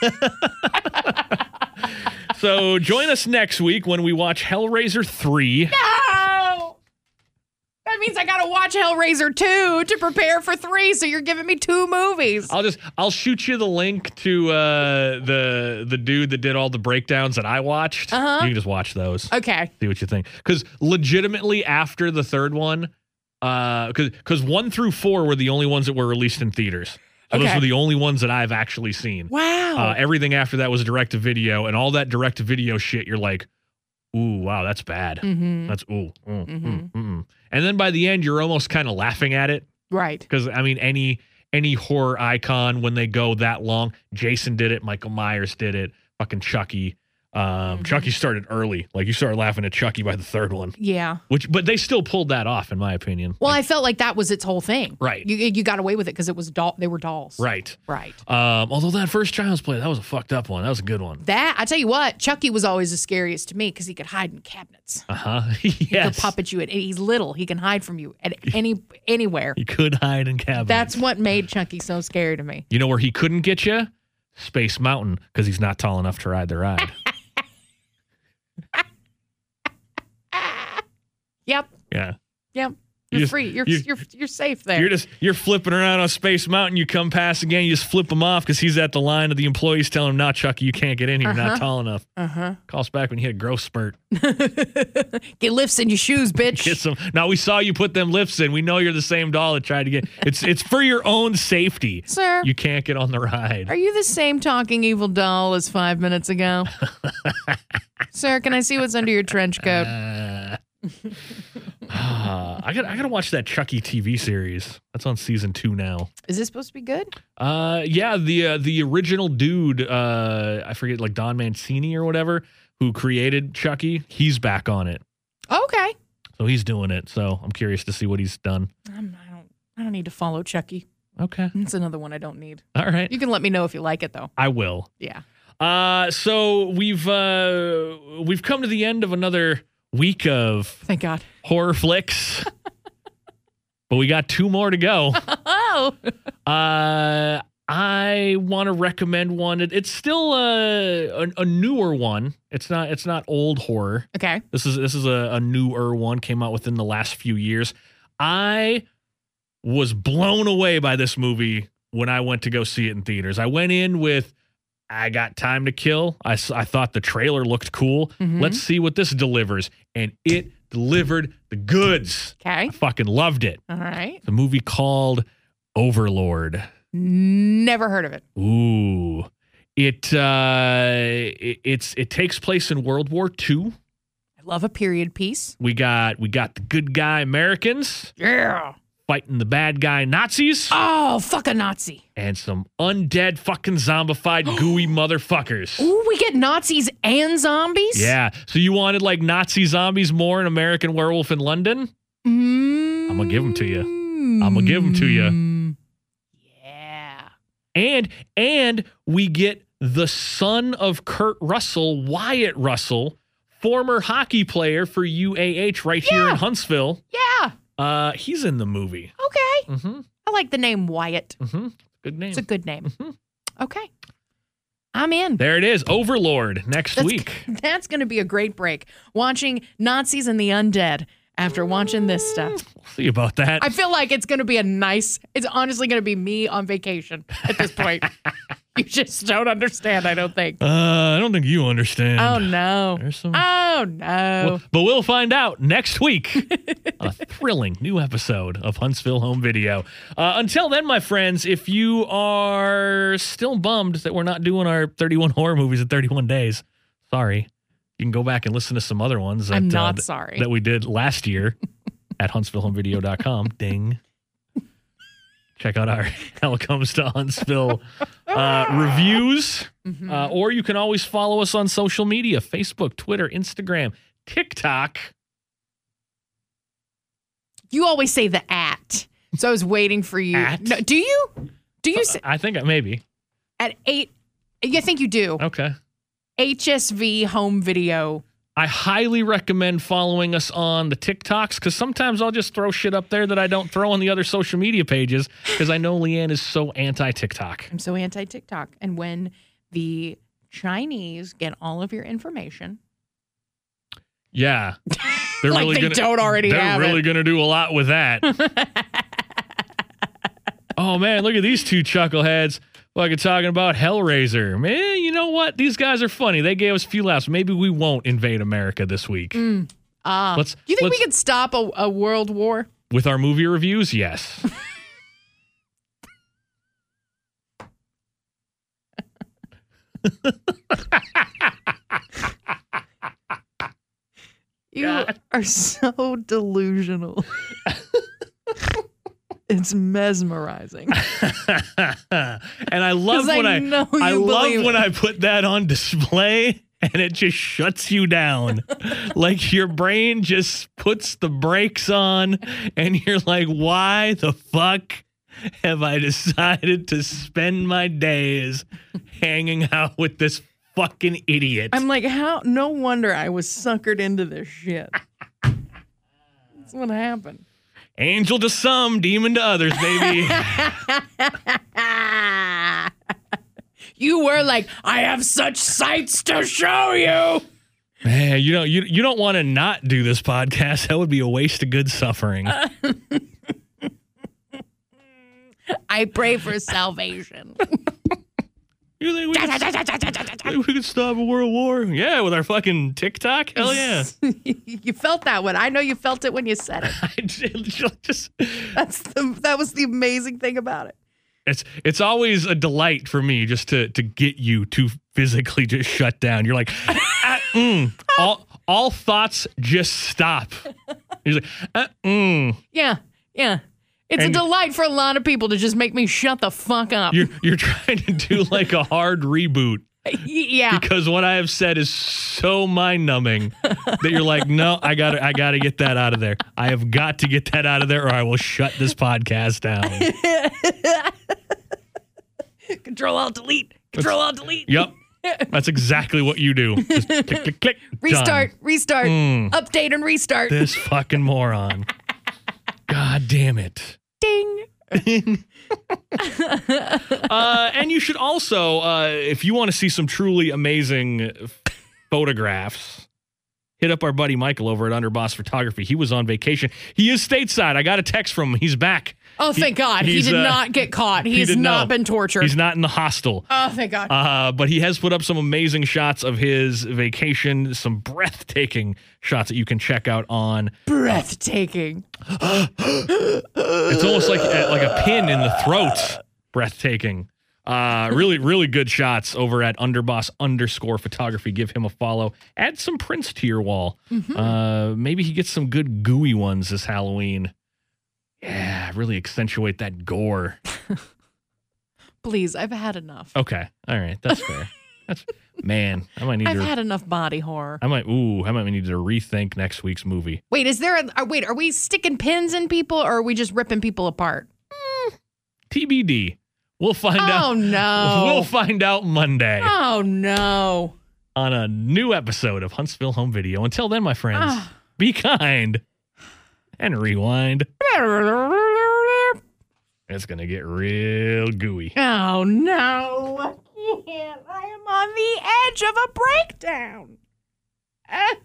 So join us next week when we watch Hellraiser three. No! That means I gotta watch Hellraiser two to prepare for three, so you're giving me two movies. I'll just I'll shoot you the link to uh, the the dude that did all the breakdowns that I watched. Uh-huh. You can just watch those. Okay. See what you think. Because legitimately after the third one, uh, because because one through four were the only ones that were released in theaters. So those Okay. were the only ones that I've actually seen. Wow. Uh, everything after that was direct to video, and all that direct to video shit. You're like, ooh, wow, that's bad. mm-hmm. That's ooh, mm, Mhm. mm, mm. And then by the end, you're almost kind of laughing at it Right. because I mean, any any horror icon when they go that long, Jason did it, Michael Myers did it, fucking Chucky. Um, Mhm. Chucky started early, like you started laughing at Chucky by the third one, Yeah. which but they still pulled that off, in my opinion. Well, Like, I felt like that was its whole thing. Right. You you got away with it because it was doll. They were dolls. right. Right. Um, although that first Child's Play, that was a fucked up one. That was a good one. That I tell you what, Chucky was always the scariest to me because he could hide in cabinets. Uh huh. He Yes. could puppet you at. He's little. He can hide from you at any anywhere. He could hide in cabinets. That's what made Chucky so scary to me. You know where he couldn't get you? Space Mountain, because he's not tall enough to ride the ride. Yep. Yeah. Yep. You You're just- free. You're, you- you're you're safe there. You're just you're flipping around on Space Mountain. You come past again. You just flip him off because he's at the line of the employees telling him, "Not Chucky, you can't get in here. You're Uh-huh. not tall enough." uh huh. Call us back when you hit a growth spurt. Get lifts in your shoes, bitch. Get some. Now we saw you put them lifts in. We know you're the same doll that tried to get. It's it's for your own safety. Sir, You can't get on the ride. are you the same talking evil doll as five minutes ago? Sir, can I see what's under your trench coat? Uh, I got I gotta watch that Chucky T V series. That's on season two now. Is this supposed to be good? Uh, yeah, the uh, the original dude, uh, I forget, like Don Mancini or whatever, who created Chucky. He's back on it, Okay. so he's doing it. So I'm curious to see what he's done. I'm, I don't. I don't need to follow Chucky. Okay, That's another one I don't need. all right, You can let me know if you like it, though. I will. Yeah. Uh, so we've uh we've come to the end of another week of Thank God. horror flicks, but we got two more to go. Oh. Uh, I want to recommend one. It, it's still a, a a newer one. It's not it's not old horror. Okay. This is this is a, a newer one. Came out within the last few years. I was blown away by this movie when I went to go see it in theaters. I went in with, I got time to kill. I, s- I thought the trailer looked cool. Mhm. Let's see what this delivers. And it delivered the goods. Okay. I fucking loved it. All right. It's a movie called Overlord. Never heard of it. Ooh. It uh it, it's it takes place in World War Two. I love a period piece. We got we got the good guy Americans Yeah. fighting the bad guy Nazis. Oh, fuck a Nazi. And some undead fucking zombified gooey motherfuckers. Ooh, we get Nazis and zombies? Yeah. So you wanted like Nazi zombies more in American Werewolf in London? Mm. I'm gonna give 'em to you. I'm gonna give 'em to you. Yeah. And and we get the son of Kurt Russell, Wyatt Russell, former hockey player for U A H right here Yeah. in Huntsville. Yeah. Uh, he's in the movie. Okay. Mm-hmm. I like the name Wyatt. Mm-hmm. Good name. It's a good name. Mhm. Okay. I'm in. There it is. Overlord next That's, week. That's going to be a great break. Watching Nazis and the Undead after watching this stuff. We'll see about that. I feel like it's going to be a nice, it's honestly going to be me on vacation at this point. You just don't understand, I don't think. uh, I don't think you understand. Oh, no. There's some. Oh, no. Well, but we'll find out next week. A thrilling new episode of Huntsville Home Video. Uh, until then, my friends, if you are still bummed that we're not doing our thirty-one horror movies in thirty-one days, sorry. You can go back and listen to some other ones that, I'm not uh, th- sorry. that we did last year at huntsville home video dot com. Ding. Check out our How It Comes to Huntsville uh, reviews. Mhm. Uh, or you can always follow us on social media, Facebook, Twitter, Instagram, TikTok. You always say the at. So I was waiting for you. At? No, do you? Do you say I think maybe. at eight? I think you do. Okay. H S V Home Video. I highly recommend following us on the TikToks because sometimes I'll just throw shit up there that I don't throw on the other social media pages because I know Leanne is so anti-TikTok. I'm so anti TikTok. And when the Chinese get all of your information, Yeah. They're like really they gonna, don't already They're have really it. going to do a lot with that. Oh, man, look at these two chuckleheads. Like talking about Hellraiser. Man, you know what? These guys are funny. They gave us a few laughs. Maybe we won't invade America this week. Mm. Ah, Let's- you think let's- we could stop a, a world war? With our movie reviews, yes. You God. are so delusional. It's mesmerizing. And I love 'Cause I when I, know you I love believe when it. I put that on display and it just shuts you down. Like your brain just puts the brakes on and you're like, why the fuck have I decided to spend my days hanging out with this fucking idiot? I'm like, how? No wonder I was suckered into this shit. That's what happened. Angel to some, demon to others, baby. You were like, I have such sights to show you. Man, you don't you you don't want to not do this podcast. That would be a waste of good suffering. I pray for salvation. You think we could, think we could stop a world war? Yeah, with our fucking TikTok? Hell yeah. You felt that one. I know you felt it when you said it. I just, just That's the, that was the amazing thing about it. it's it's always a delight for me just to to get you to physically just shut down. You're like, ah, mm. all all thoughts just stop. You're like, ah, mm. Yeah, yeah. It's And- a delight for a lot of people to just make me shut the fuck up. You're you're trying to do like a hard reboot. Y- yeah. Because what I have said is so mind-numbing that you're like, no, I gotta, I gotta get that out of there. I have got to get that out of there, or I will shut this podcast down. Control Alt Delete. Control Alt Delete. Yep, that's exactly what you do. Just click, click, click. Restart. Done. Restart. Mm. Update and restart. This fucking moron. God damn it. Ding. uh, and you should also, uh, if you want to see some truly amazing photographs, hit up our buddy Michael over at Underboss Photography. He was on vacation. He is stateside. I got a text from him. He's back. Oh, He- thank God. He he's, did uh, not get caught. He, he has did not not. been tortured. He's not in the hostel. Oh, thank God. Uh, but he has put up some amazing shots of his vacation, some breathtaking shots that you can check out on. Breathtaking. It's almost like uh, like a pin in the throat. Breathtaking. Uh, really, really good shots over at Underboss underscore photography. Give him a follow. Add some prints to your wall. Mm-hmm. Uh, maybe he gets some good gooey ones this Halloween. Yeah, really accentuate that gore. Please, I've had enough. Okay, all right, that's fair. That's man, I might need I've to. had enough body horror. I might. Ooh, I might need to rethink next week's movie. Wait, is there a, uh, wait, are we sticking pins in people or are we just ripping people apart? T B D. We'll find Oh, out. no. We'll find out Monday Oh, no. on a new episode of Huntsville Home Video. Until then, my friends, Ah. be kind and rewind. It's gonna get real gooey. Oh, no. I can't. I am on the edge of a breakdown.